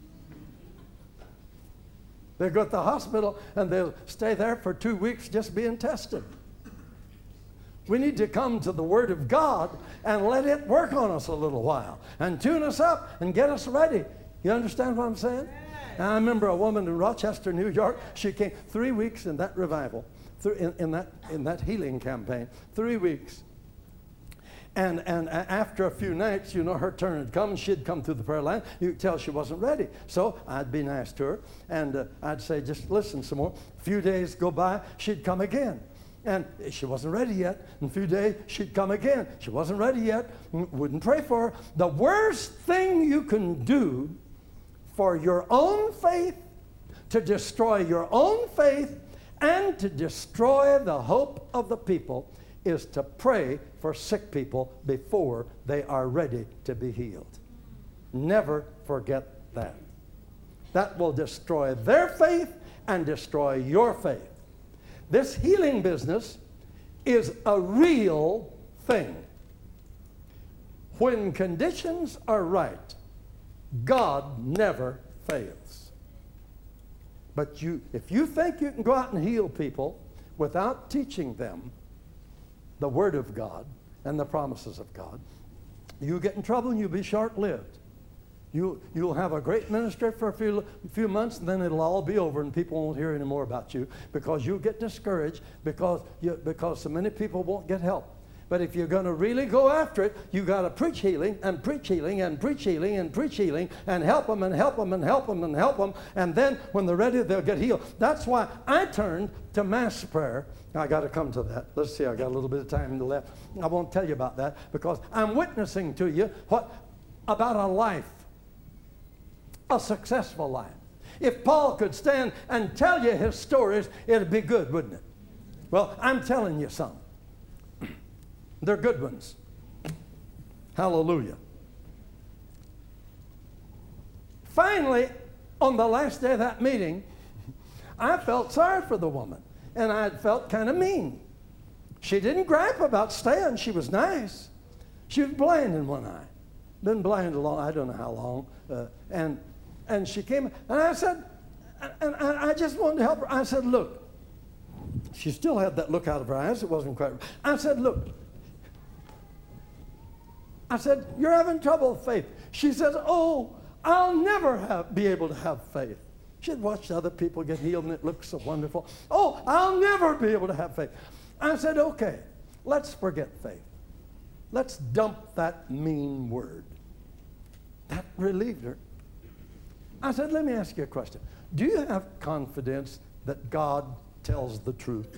S1: They go to the hospital and they'll stay there for 2 weeks just being tested. We need to come to the Word of God and let it work on us a little while and tune us up and get us ready. You understand what I'm saying? And I remember a woman in Rochester, New York. She came 3 weeks in that revival, in that healing campaign. 3 weeks. And after a few nights, you know, her turn had come. She'd come through the prayer line. You could tell she wasn't ready. So I'd be nice to her, and I'd say, just listen some more. A few days go by, she'd come again. And she wasn't ready yet. In a few days, she'd come again. She wasn't ready yet. Wouldn't pray for her. The worst thing you can do for your own faith, to destroy your own faith, and to destroy the hope of the people, is to pray for sick people before they are ready to be healed. Never forget that. That will destroy their faith and destroy your faith. This healing business is a real thing. When conditions are right, God never fails. But if you think you can go out and heal people without teaching them the Word of God and the promises of God, you'll get in trouble and you'll be short-lived. You'll have a great ministry for a few months, and then it'll all be over and people won't hear any more about you because you'll get discouraged because so many people won't get help. But if you're going to really go after it, you got to preach healing and preach healing and preach healing and preach healing and help them and help them and help them and help them. And then when they're ready, they'll get healed. That's why I turned to mass prayer. I got to come to that. Let's see, I got a little bit of time left. I won't tell you about that because I'm witnessing to you about a life, a successful life. If Paul could stand and tell you his stories, it'd be good, wouldn't it? Well, I'm telling you some. They're good ones. Hallelujah. Finally, on the last day of that meeting, I felt sorry for the woman, and I felt kind of mean. She didn't gripe about staying. She was nice. She was blind in one eye. Been blind a long, I don't know how long. And she came, and I said, and I just wanted to help her. I said, look, she still had that look out of her eyes. It wasn't quite right. I said, look, I said, you're having trouble with faith. She says, oh, I'll never be able to have faith. She'd watched other people get healed, and it looked so wonderful. Oh, I'll never be able to have faith. I said, okay, let's forget faith. Let's dump that mean word. That relieved her. I said, let me ask you a question. Do you have confidence that God tells the truth?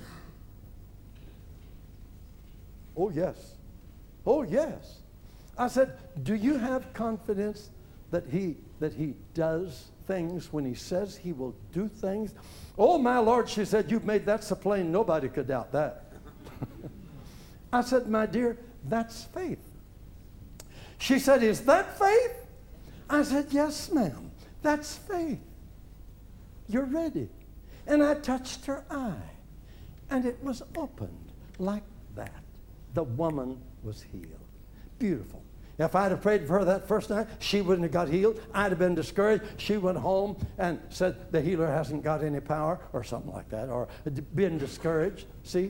S1: Oh, yes. Oh, yes. I said, do you have confidence that he does things when he says he will do things? Oh, my Lord, she said, you've made that so plain nobody could doubt that. I said, my dear, that's faith. She said, is that faith? I said, yes, ma'am, that's faith. You're ready. And I touched her eye, and it was opened like that. The woman was healed. Beautiful. If I'd have prayed for her that first night, she wouldn't have got healed. I'd have been discouraged. She went home and said, the healer hasn't got any power, or something like that, or been discouraged. See?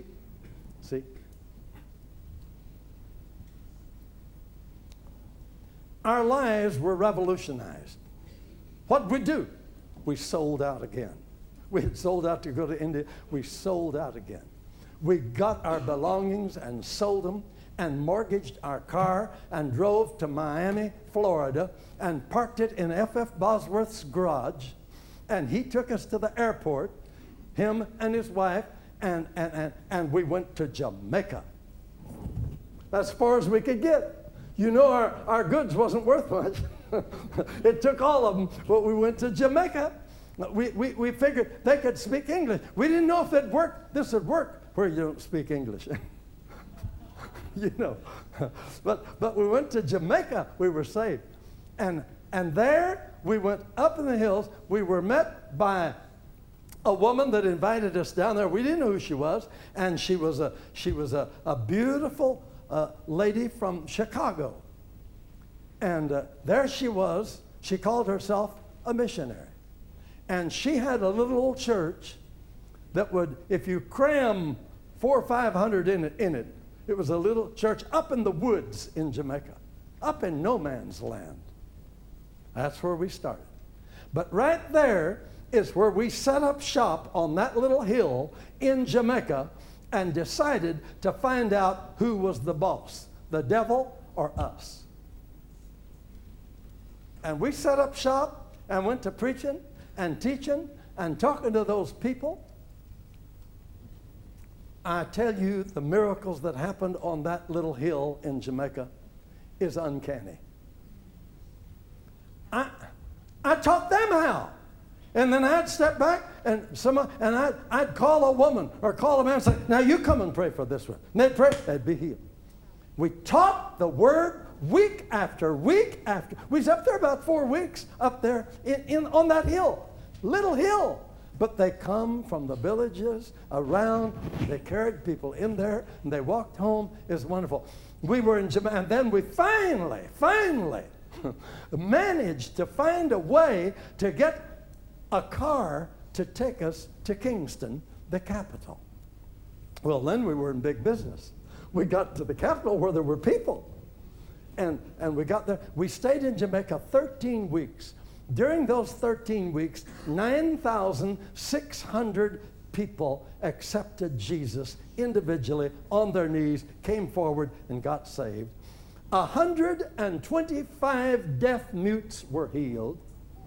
S1: Our lives were revolutionized. What did we do? We sold out again. We had sold out to go to India. We sold out again. We got our belongings and sold them and mortgaged our car and drove to Miami, Florida, and parked it in F.F. Bosworth's garage. And he took us to the airport, him and his wife, and we went to Jamaica. As far as we could get. You know, our goods wasn't worth much. It took all of them, but we went to Jamaica. We figured they could speak English. We didn't know if it'd work. This would work where you don't speak English. You know. But we went to Jamaica. We were saved. And there we went up in the hills. We were met by a woman that invited us down there. We didn't know who she was. And she was a beautiful lady from Chicago. And there she was. She called herself a missionary. And she had a little old church that would, if you cram 400 or 500 in it, it was a little church up in the woods in Jamaica, up in no man's land. That's where we started. But right there is where we set up shop on that little hill in Jamaica and decided to find out who was the boss, the devil or us. And we set up shop and went to preaching and teaching and talking to those people. I tell you, the miracles that happened on that little hill in Jamaica is uncanny. I taught them how. And then I'd step back and I'd call a woman or call a man and say, now you come and pray for this one. And they'd pray, they'd be healed. We taught the word week after week after. We was up there about 4 weeks up there on that hill, little hill. But they come from the villages around. They carried people in there, and they walked home. It was wonderful. We were in Jamaica, and then we finally managed to find a way to get a car to take us to Kingston, the capital. Well, then we were in big business. We got to the capital where there were people. And we got there. We stayed in Jamaica 13 weeks. During those 13 weeks, 9,600 people accepted Jesus individually on their knees, came forward, and got saved. 125 deaf mutes were healed.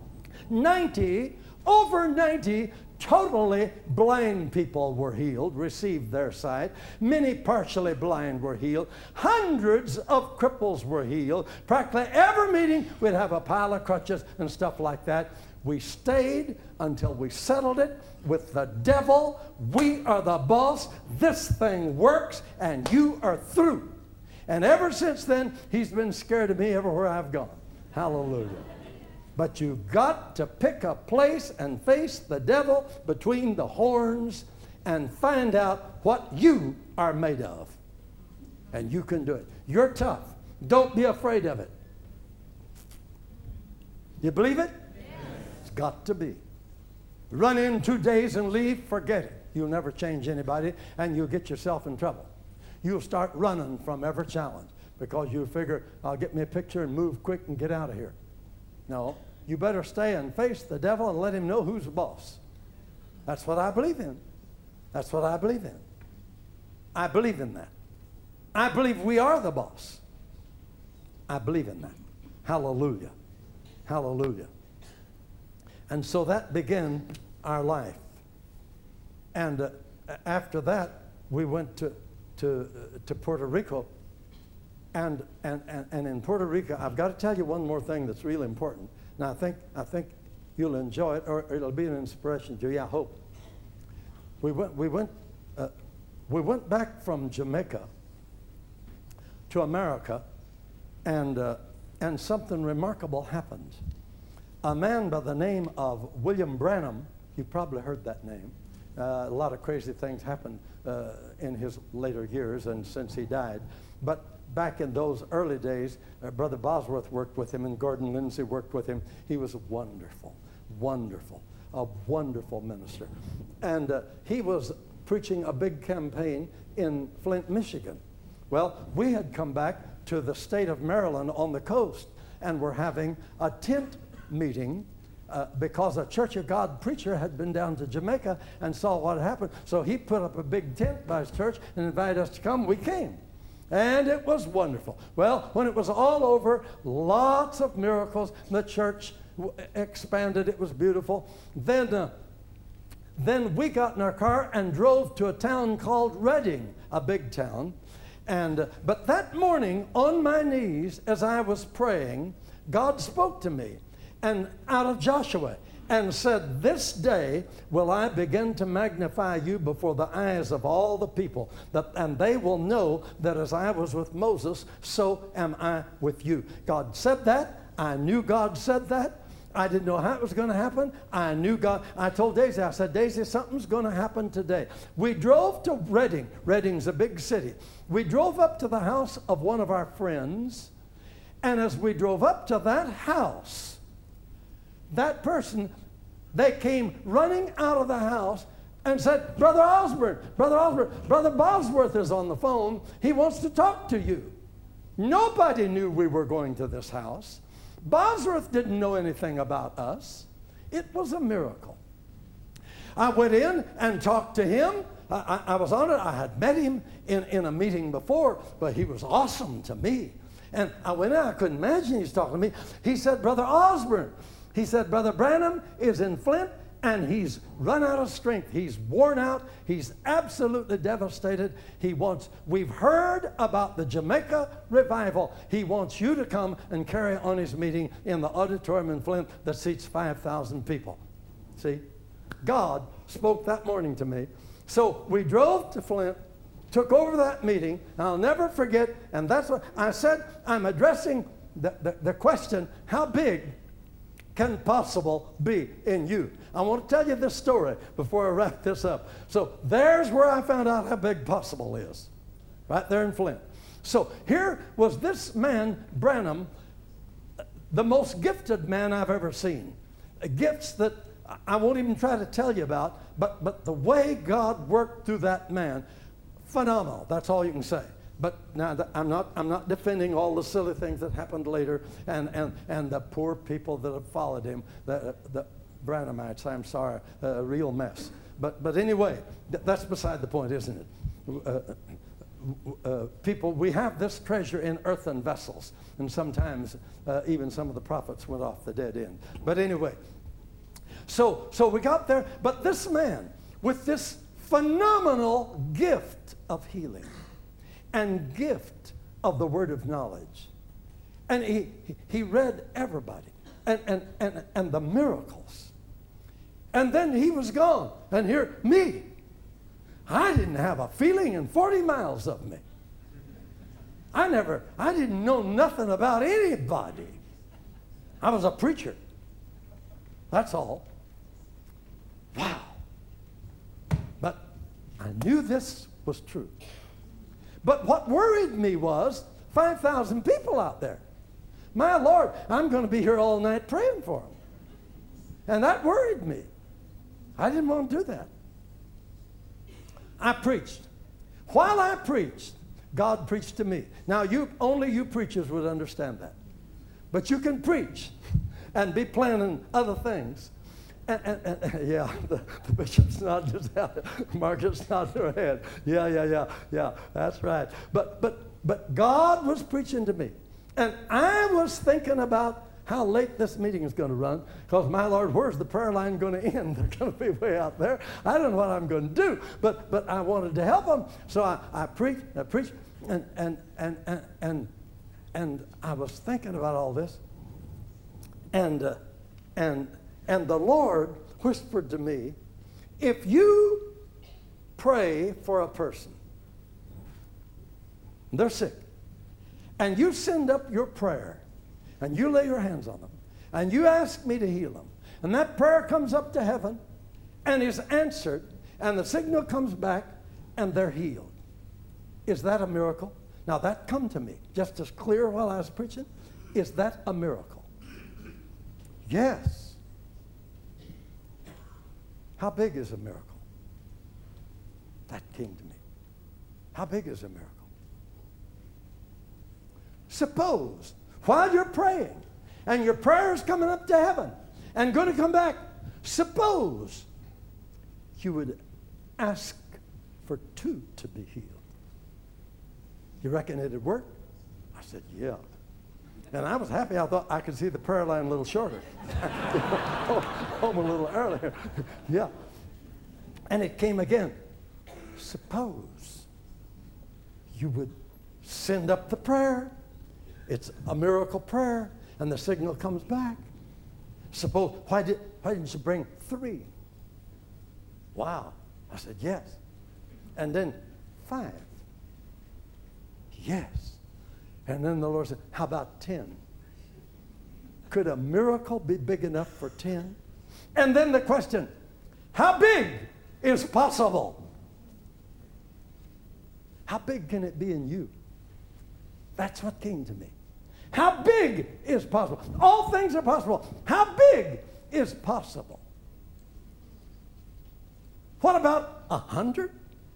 S1: Over 90 totally blind people were healed, received their sight. Many partially blind were healed. Hundreds of cripples were healed. Practically every meeting we'd have a pile of crutches and stuff like that. We stayed until we settled it with the devil. We are the boss. This thing works, and you are through. And ever since then, he's been scared of me everywhere I've gone. Hallelujah. But you've got to pick a place and face the devil between the horns and find out what you are made of. And you can do it. You're tough. Don't be afraid of it. You believe it? Yes. It's got to be. Run in 2 days and leave, forget it. You'll never change anybody, and you'll get yourself in trouble. You'll start running from every challenge because you figure, I'll get me a picture and move quick and get out of here. No, you better stay and face the devil and let him know who's the boss. That's what I believe in. That's what I believe in. I believe in that. I believe we are the boss. I believe in that. Hallelujah. Hallelujah. And so that began our life. And after that, we went to Puerto Rico. And in Puerto Rico, I've got to tell you one more thing that's really important. Now, I think you'll enjoy it, or it'll be an inspiration to you, I hope. We went back from Jamaica to America, and something remarkable happened. A man by the name of William Branham, you've probably heard that name. A lot of crazy things happened in his later years and since he died. But back in those early days, Brother Bosworth worked with him and Gordon Lindsay worked with him. He was wonderful, a wonderful minister. And he was preaching a big campaign in Flint, Michigan. Well, we had come back to the state of Maryland on the coast and were having a tent meeting because a Church of God preacher had been down to Jamaica and saw what happened. So he put up a big tent by his church and invited us to come. We came. And it was wonderful. Well, when it was all over, lots of miracles. The church expanded. It was beautiful. Then we got in our car and drove to a town called Redding, a big town. But that morning, on my knees, as I was praying, God spoke to me and out of Joshua and said, "This day will I begin to magnify you before the eyes of all the people, and they will know that as I was with Moses, so am I with you." God said that. I knew God said that. I didn't know how it was going to happen. I knew God. I told Daisy, I said, "Daisy, something's going to happen today." We drove to Redding. Redding's a big city. We drove up to the house of one of our friends, and as we drove up to that house, that person, they came running out of the house and said, Brother Osborne, Brother Bosworth is on the phone. He wants to talk to you." Nobody knew we were going to this house. Bosworth didn't know anything about us. It was a miracle. I went in and talked to him. I was honored. I had met him in a meeting before, but he was awesome to me. And I went in. I couldn't imagine he was talking to me. He said, "Brother Osborne," he said, "Brother Branham is in Flint, and he's run out of strength. He's worn out. He's absolutely devastated. We've heard about the Jamaica revival. He wants you to come and carry on his meeting in the auditorium in Flint that seats 5,000 people." See, God spoke that morning to me. So we drove to Flint, took over that meeting. I'll never forget, and that's what I said. I'm addressing the question, how big can possible be in you? I want to tell you this story before I wrap this up. So there's where I found out how big possible is, right there in Flint. So here was this man, Branham, the most gifted man I've ever seen. Gifts that I won't even try to tell you about, but the way God worked through that man, phenomenal. That's all you can say. But now I'm not defending all the silly things that happened later and the poor people that have followed him, the Branhamites, I'm sorry, a real mess. But anyway, that's beside the point, isn't it? People, we have this treasure in earthen vessels, and sometimes even some of the prophets went off the dead end. But anyway, so we got there, but this man with this phenomenal gift of healing and gift of the word of knowledge, and he read everybody and the miracles, and then he was gone, and here me, I didn't have a feeling in 40 miles of me. I didn't know nothing about anybody. I was a preacher. That's all. Wow. But I knew this was true. But what worried me was 5,000 people out there. My Lord, I'm going to be here all night praying for them. And that worried me. I didn't want to do that. I preached. While I preached, God preached to me. Now, only you preachers would understand that. But you can preach and be planning other things. Yeah, the bishop's nodding his head. Margaret's nodding her head. Yeah, that's right. But God was preaching to me. And I was thinking about how late this meeting is going to run, because, my Lord, where's the prayer line going to end? They're going to be way out there. I don't know what I'm going to do, but I wanted to help them. So I preached, and I was thinking about all this, and the Lord whispered to me, if you pray for a person, they're sick, and you send up your prayer, and you lay your hands on them, and you ask me to heal them, and that prayer comes up to heaven and is answered, and the signal comes back, and they're healed. Is that a miracle? Now, that come to me just as clear while I was preaching. Is that a miracle? Yes. How big is a miracle? That came to me. How big is a miracle? Suppose, while you're praying, and your prayer is coming up to heaven and going to come back, suppose you would ask for 2 to be healed. You reckon it'd work? I said, yeah. And I was happy. I thought I could see the prayer line a little shorter. Home a little earlier. Yeah. And it came again. Suppose you would send up the prayer. It's a miracle prayer, and the signal comes back. Suppose, why didn't you bring 3? Wow. I said, yes. And then 5. Yes. And then the Lord said, how about 10? Could a miracle be big enough for 10? And then the question, how big is possible? How big can it be in you? That's what came to me. How big is possible? All things are possible. How big is possible? What about 100?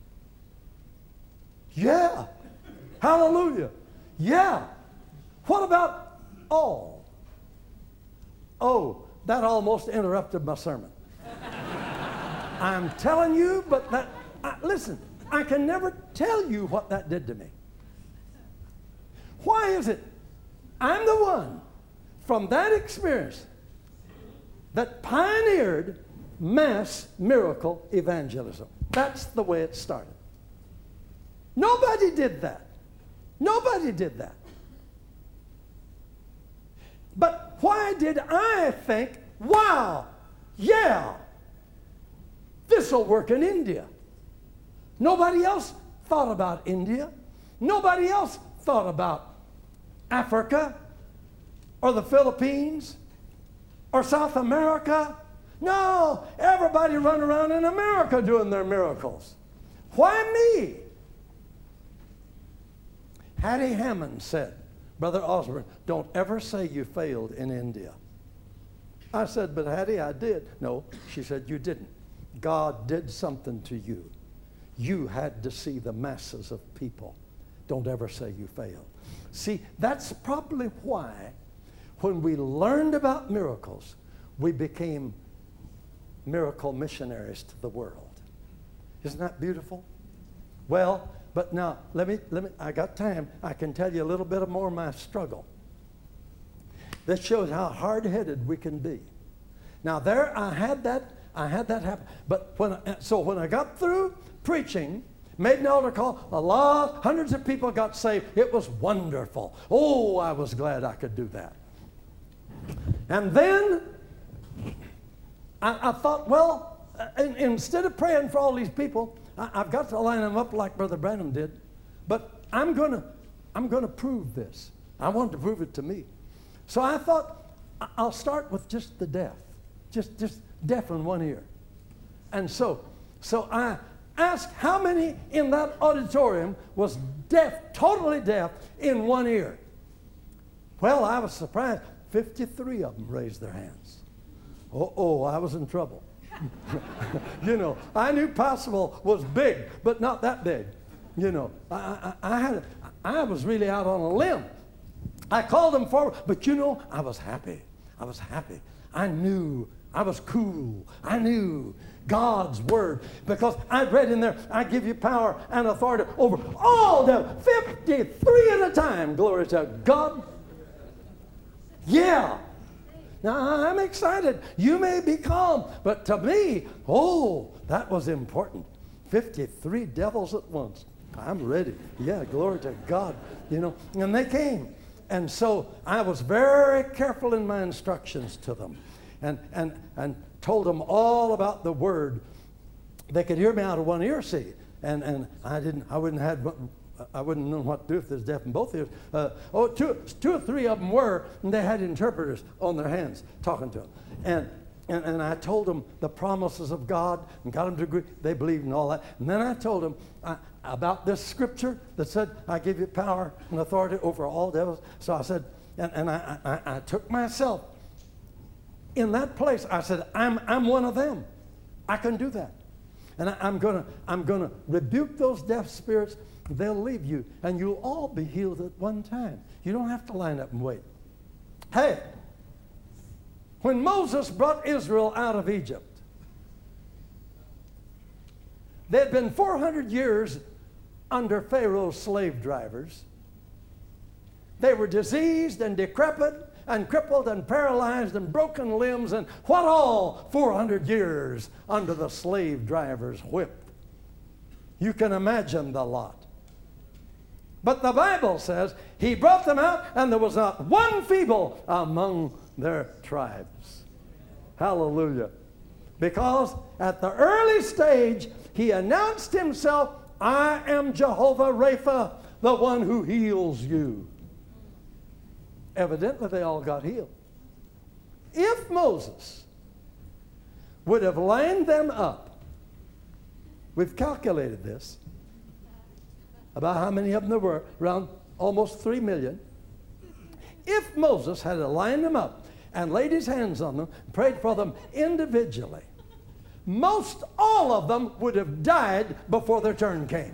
S1: Yeah. Hallelujah. Yeah. What about all? Oh, that almost interrupted my sermon. I'm telling you, but listen, I can never tell you what that did to me. Why is it I'm the one from that experience that pioneered mass miracle evangelism? That's the way it started. Nobody did that. Nobody did that. But why did I think, wow, yeah, this will work in India? Nobody else thought about India. Nobody else thought about Africa or the Philippines or South America. No, everybody run around in America doing their miracles. Why me? Hattie Hammond said, Brother Osborne, don't ever say you failed in India. I said, but Hattie, I did. No, she said, you didn't. God did something to you. You had to see the masses of people. Don't ever say you failed. See, that's probably why when we learned about miracles, we became miracle missionaries to the world. Isn't that beautiful? Well, but now, let me, I got time. I can tell you a little bit more of my struggle. That shows how hard-headed we can be. Now there, I had that happen. But when I got through preaching, made an altar call, hundreds of people got saved. It was wonderful. Oh, I was glad I could do that. And then I thought, well, instead of praying for all these people, I've got to line them up like Brother Branham did. But I'm gonna prove this. I wanted to prove it to me. So I thought, I'll start with just the deaf. Just deaf in one ear. And so I asked how many in that auditorium was deaf, totally deaf, in one ear. Well, I was surprised. 53 of them raised their hands. Oh, I was in trouble. You know, I knew possible was big, but not that big. You know, I was really out on a limb. I called them forward, but you know, I was happy. I knew I was cool. I knew God's word because I read in there, I give you power and authority over all devils, 53 at a time. Glory to God. Yeah. Now, I'm excited. You may be calm, but to me, that was important. 53 devils at once. I'm ready. Yeah, glory to God. You know, and they came. And so I was very careful in my instructions to them and told them all about the word. They could hear me out of one ear, see. And I wouldn't know what to do if there's deaf in both ears. Two or three of them were, and they had interpreters on their hands talking to them. And I told them the promises of God and got them to agree. They believed in all that. And then I told them about this scripture that said, I give you power and authority over all devils. So I said, and I took myself in that place. I said, I'm one of them. I can do that. And I'm gonna rebuke those deaf spirits. They'll leave you, and you'll all be healed at one time. You don't have to line up and wait. Hey, when Moses brought Israel out of Egypt, they had been 400 years under Pharaoh's slave drivers. They were diseased and decrepit and crippled and paralyzed and broken limbs and what all 400 years under the slave driver's whip. You can imagine the lot. But the Bible says he brought them out and there was not one feeble among their tribes. Hallelujah. Because at the early stage he announced himself, I am Jehovah Rapha, the one who heals you. Evidently they all got healed. If Moses would have lined them up, we've calculated this, about how many of them there were, around almost 3 million. If Moses had lined them up and laid his hands on them, prayed for them individually, most all of them would have died before their turn came.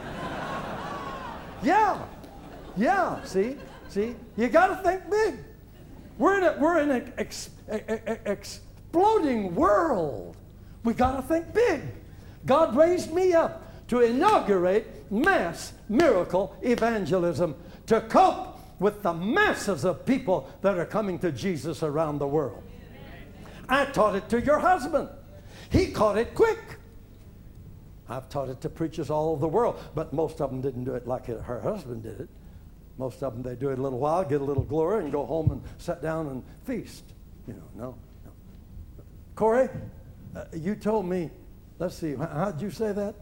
S1: Yeah, see, you got to think big. We're in an exploding world. We got to think big. God raised me up to inaugurate mass miracle evangelism to cope with the masses of people that are coming to Jesus around the world. I taught it to your husband. He caught it quick. I've taught it to preachers all over the world, but most of them didn't do it like her husband did it. Most of them, they do it a little while, get a little glory, and go home and sit down and feast. You know, no. Corey, you told me, let's see, how'd you say that?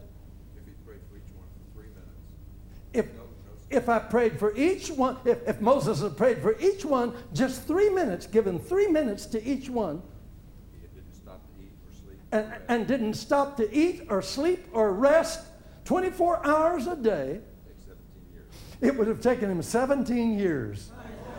S1: If I prayed for each one, if Moses had prayed for each one, just 3 minutes, given 3 minutes to each one,
S2: didn't stop to eat or sleep,
S1: and didn't stop to eat or sleep or rest 24 hours a day, it would have taken him 17 years.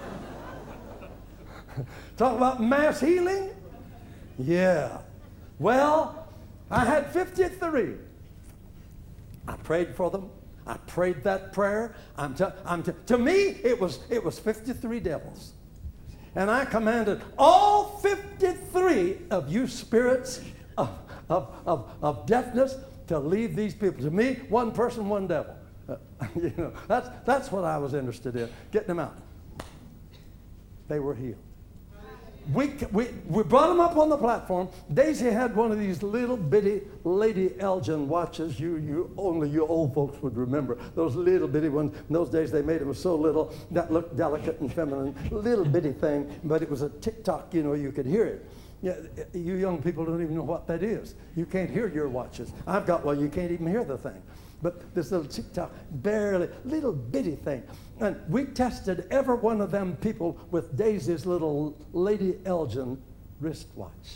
S1: Talk about mass healing? Yeah. Well, I had 53. I prayed for them. I prayed that prayer. To me, it was 53 devils. And I commanded all 53 of you spirits of deafness to leave these people. To me, one person, one devil. That's what I was interested in, getting them out. They were healed. We brought them up on the platform. Daisy had one of these little bitty Lady Elgin watches. Only you old folks would remember those little bitty ones. In those days, they made them so little that looked delicate and feminine. Little bitty thing, but it was a tick-tock. You could hear it. Yeah, you young people don't even know what that is. You can't hear your watches. I've got one. You can't even hear the thing. But this little tick-tock, barely, little bitty thing. And we tested every one of them people with Daisy's little Lady Elgin wristwatch.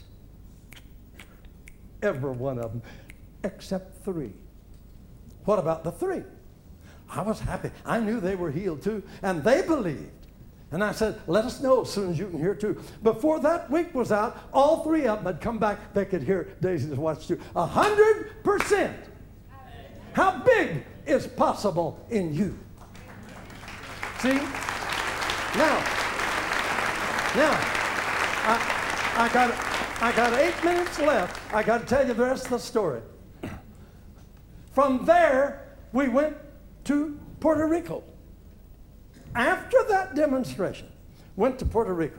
S1: Every one of them, except 3. What about the 3? I was happy. I knew they were healed too, and they believed. And I said, let us know as soon as you can hear too. Before that week was out, all 3 of them had come back. They could hear Daisy's watch too. 100%. How big is possible in you? See? Now, I got 8 minutes left. I got to tell you the rest of the story. From there, we went to Puerto Rico. After that demonstration, went to Puerto Rico.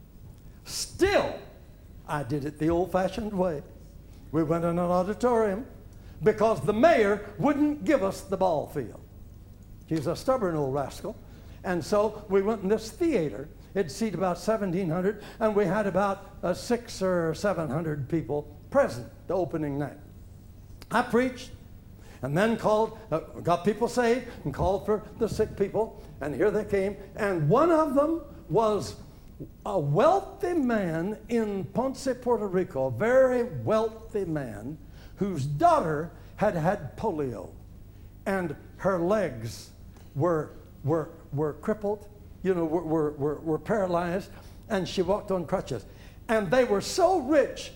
S1: Still, I did it the old-fashioned way. We went in an auditorium because the mayor wouldn't give us the ball field. He's a stubborn old rascal. And so we went in this theater. It'd seat about 1,700, and we had about 600 or 700 people present the opening night. I preached, and then got people saved, and called for the sick people, and here they came. And one of them was a wealthy man in Ponce, Puerto Rico, a very wealthy man whose daughter had polio, and her legs were crippled, were paralyzed, and she walked on crutches. And they were so rich,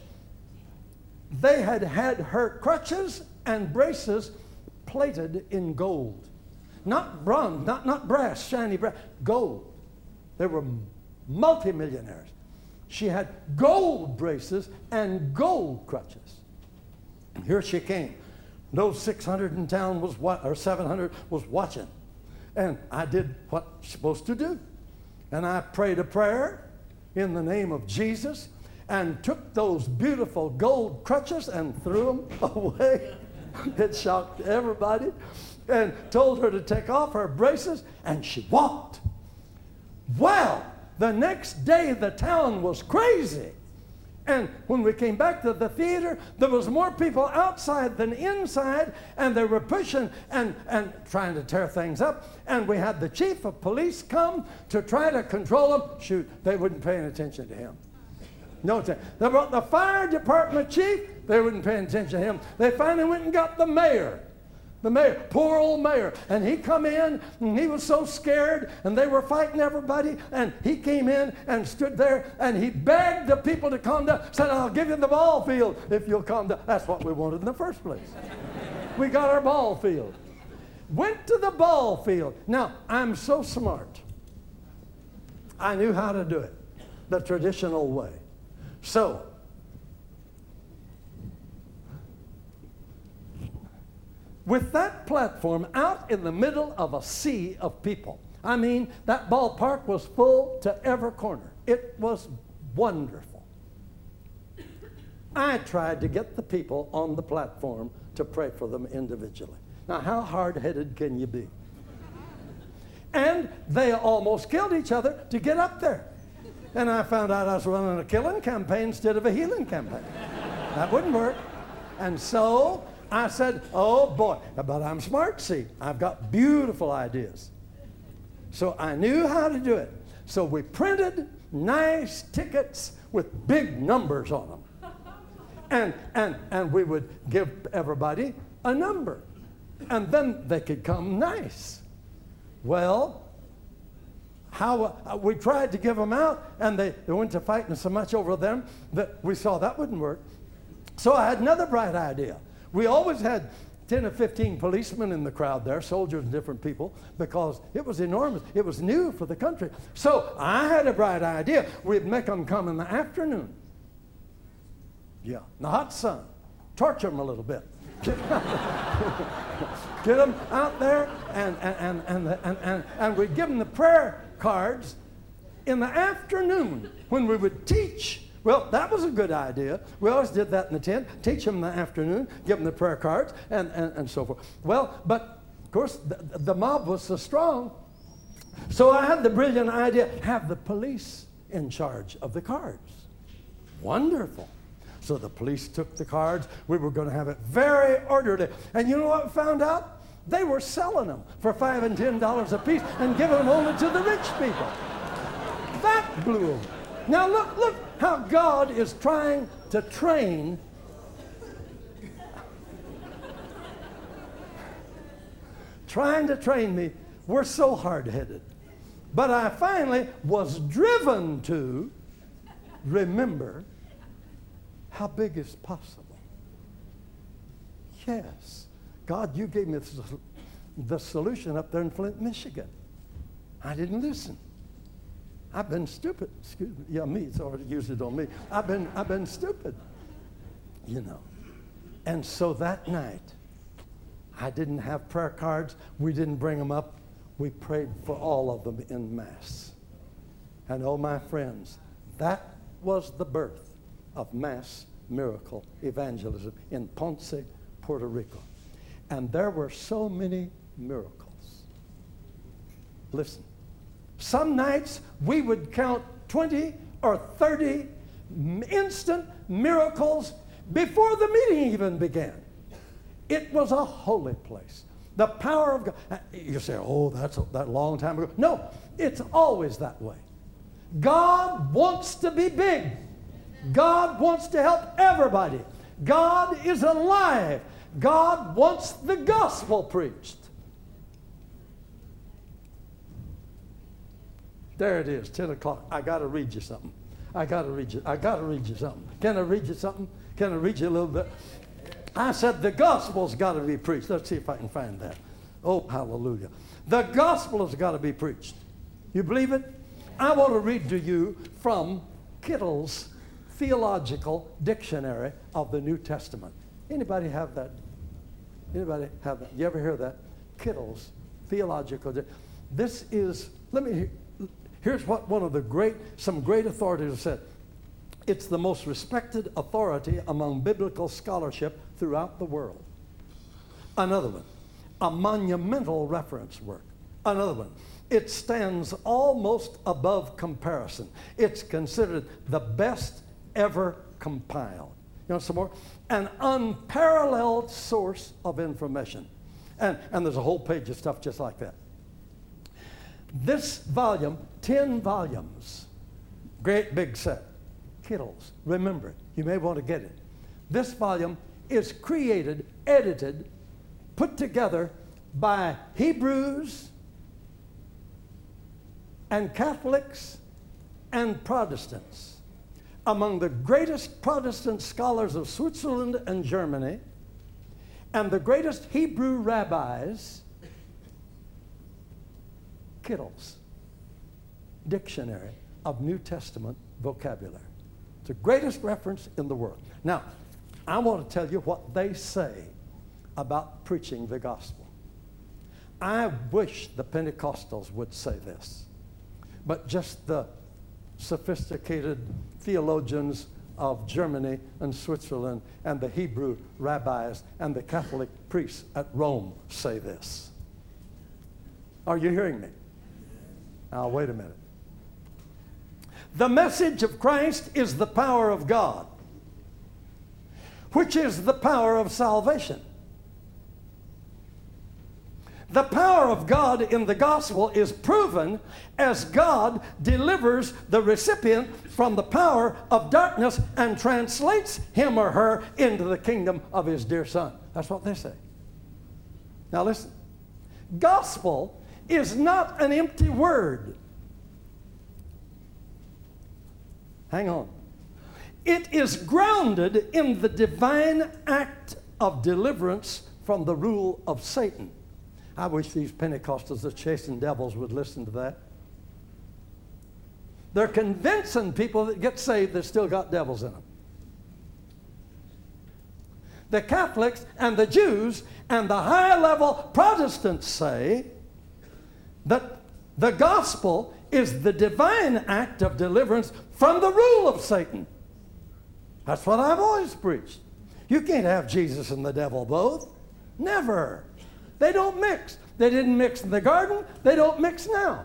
S1: they had her crutches and braces plated in gold. Not bronze, not brass, shiny brass, gold. They were multimillionaires. She had gold braces and gold crutches. And here she came. Those 600 in town or 700 was watching. And I did what I'm supposed to do. And I prayed a prayer in the name of Jesus and took those beautiful gold crutches and threw them away. It shocked everybody. And told her to take off her braces, and she walked. Well, the next day the town was crazy. And when we came back to the theater, there was more people outside than inside, and they were pushing and trying to tear things up. And we had the chief of police come to try to control them. Shoot, they wouldn't pay any attention to him. No attention. They brought the fire department chief. They wouldn't pay attention to him. They finally went and got the mayor. The mayor, poor old mayor. And he come in, and he was so scared, and they were fighting everybody, and he came in and stood there, and he begged the people to calm down, said, I'll give you the ball field if you'll calm down. That's what we wanted in the first place. We got our ball field. Went to the ball field. Now, I'm so smart. I knew how to do it the traditional way. So, with that platform out in the middle of a sea of people. I mean, that ballpark was full to every corner. It was wonderful. I tried to get the people on the platform to pray for them individually. Now, how hard-headed can you be? And they almost killed each other to get up there. And I found out I was running a killing campaign instead of a healing campaign. That wouldn't work. And so I said, oh boy, but I'm smart, see. I've got beautiful ideas. So I knew how to do it. So we printed nice tickets with big numbers on them. And we would give everybody a number. And then they could come nice. Well, we tried to give them out, and they went to fighting so much over them that we saw that wouldn't work. So I had another bright idea. We always had 10 or 15 policemen in the crowd there, soldiers and different people, because it was enormous. It was new for the country. So I had a bright idea. We'd make them come in the afternoon. Yeah, in the hot sun. Torture them a little bit. Get them out there, and we'd give them the prayer cards in the afternoon when we would teach. Well, that was a good idea. We always did that in the tent. Teach them in the afternoon, give them the prayer cards, and so forth. Well, but of course, the mob was so strong. So I had the brilliant idea, have the police in charge of the cards. Wonderful. So the police took the cards. We were going to have it very orderly. And you know what we found out? They were selling them for $5 and $10 a piece and giving them only to the rich people. That blew them. Now look how God is trying to train me. We're so hard-headed. But I finally was driven to remember how big is possible. Yes. God, you gave me the solution up there in Flint, Michigan. I didn't listen. I've been stupid. Excuse me. Yeah, me. It's already used it on me. I've been stupid. You know. And so that night, I didn't have prayer cards. We didn't bring them up. We prayed for all of them in Mass. And oh, my friends, that was the birth of mass miracle evangelism in Ponce, Puerto Rico. And there were so many miracles. Listen, some nights we would count 20 or 30 instant miracles before the meeting even began. It was a holy place. The power of God. You say, oh, that's that long time ago. No, it's always that way. God wants to be big. God wants to help everybody. God is alive. God wants the gospel preached. There it is, 10 o'clock. I got to read you something. I got to read you something. Can I read you something? Can I read you a little bit? I said the gospel's got to be preached. Let's see if I can find that. Oh, hallelujah. The gospel has got to be preached. You believe it? I want to read to you from Kittle's Theological Dictionary of the New Testament. Anybody have that? Anybody have that? You ever hear that? Kittle's Theological Dictionary. This is, here's what one of some great authorities have said. It's the most respected authority among biblical scholarship throughout the world. Another one, a monumental reference work. Another one, it stands almost above comparison. It's considered the best ever compiled. You know some more? An unparalleled source of information. And there's a whole page of stuff just like that. This volume, 10 volumes, great big set. Kittle's. Remember it. You may want to get it. This volume is created, edited, put together by Hebrews and Catholics and Protestants. Among the greatest Protestant scholars of Switzerland and Germany, and the greatest Hebrew rabbis, Kittle's Dictionary of New Testament Vocabulary. It's the greatest reference in the world. Now, I want to tell you what they say about preaching the gospel. I wish the Pentecostals would say this, but just the sophisticated theologians of Germany and Switzerland and the Hebrew rabbis and the Catholic priests at Rome say this. Are you hearing me? Now, wait a minute. The message of Christ is the power of God, which is the power of salvation. The power of God in the gospel is proven as God delivers the recipient from the power of darkness and translates him or her into the kingdom of his dear Son. That's what they say. Now listen. Gospel is not an empty word. Hang on. It is grounded in the divine act of deliverance from the rule of Satan. I wish these Pentecostals that chasing devils would listen to that. They're convincing people that get saved that still got devils in them. The Catholics and the Jews and the high-level Protestants say that the gospel is the divine act of deliverance from the rule of Satan. That's what I've always preached. You can't have Jesus and the devil both. Never. They don't mix. They didn't mix in the garden. They don't mix now.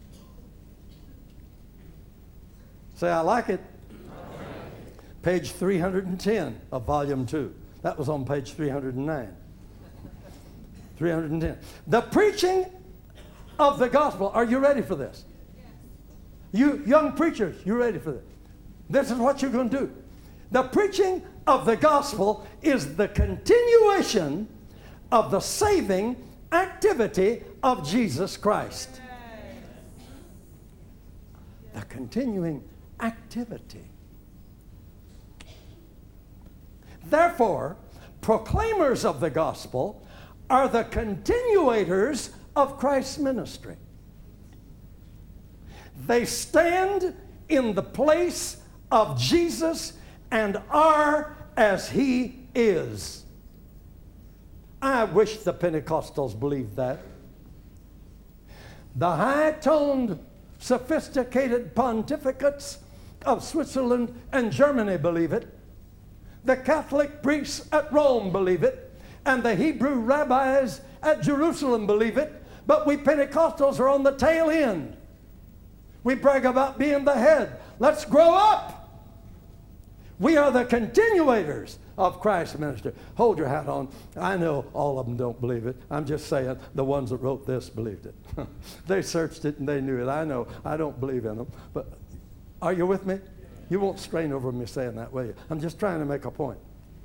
S1: Say, I like it. Page 310 of volume 2. That was on page 309. 310. The preaching of the gospel. Are you ready for this? You young preachers, you ready for this? This is what you're going to do. The preaching of the gospel is the continuation of the saving activity of Jesus Christ. The continuing activity. Therefore, proclaimers of the gospel are the continuators of Christ's ministry. They stand in the place of Jesus and are as he is. I wish the Pentecostals believed that. The high-toned, sophisticated pontificates of Switzerland and Germany believe it. The Catholic priests at Rome believe it. And the Hebrew rabbis at Jerusalem believe it. But we Pentecostals are on the tail end. We brag about being the head. Let's grow up. We are the continuators of Christ's ministry. Hold your hat on. I know all of them don't believe it. I'm just saying the ones that wrote this believed it. They searched it and they knew it. I know I don't believe in them. But are you with me? You won't strain over me saying that, will you? I'm just trying to make a point.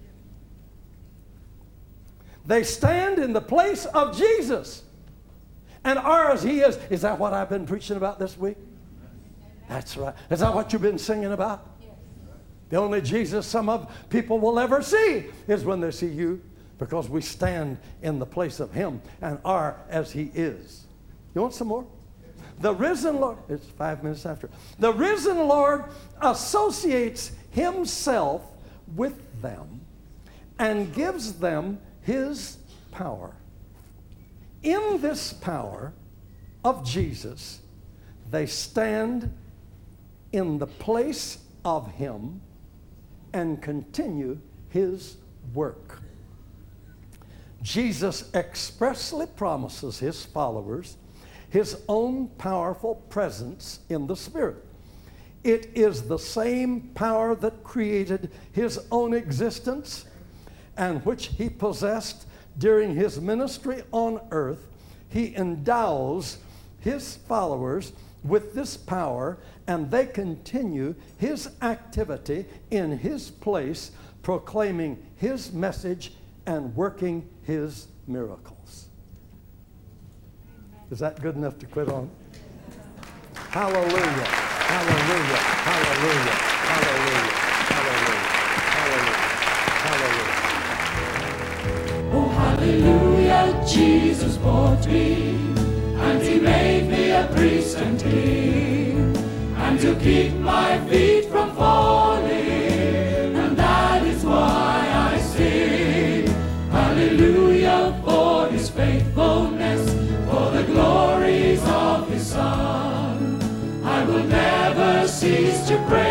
S1: They stand in the place of Jesus and are as he is. Is that what I've been preaching about this week? That's right. Is that what you've been singing about? Yes. The only Jesus some of people will ever see is when they see you, because we stand in the place of him and are as he is. You want some more? The risen Lord, it's 5 minutes after. The risen Lord associates himself with them and gives them his power. In this power of Jesus, they stand in the place of him and continue his work. Jesus expressly promises his followers his own powerful presence in the Spirit. It is the same power that created his own existence and which he possessed during his ministry on earth. He endows his followers with this power, and they continue his activity in his place, proclaiming his message and working his miracles. Is that good enough to quit on? Hallelujah, hallelujah, hallelujah, hallelujah, hallelujah, hallelujah, hallelujah.
S3: Oh, hallelujah, Jesus bought me, and he made me a priest and king, and to keep my feet from falling, and that is why I sing. Hallelujah for his faithfulness, for the glories of his Son. I will never cease to praise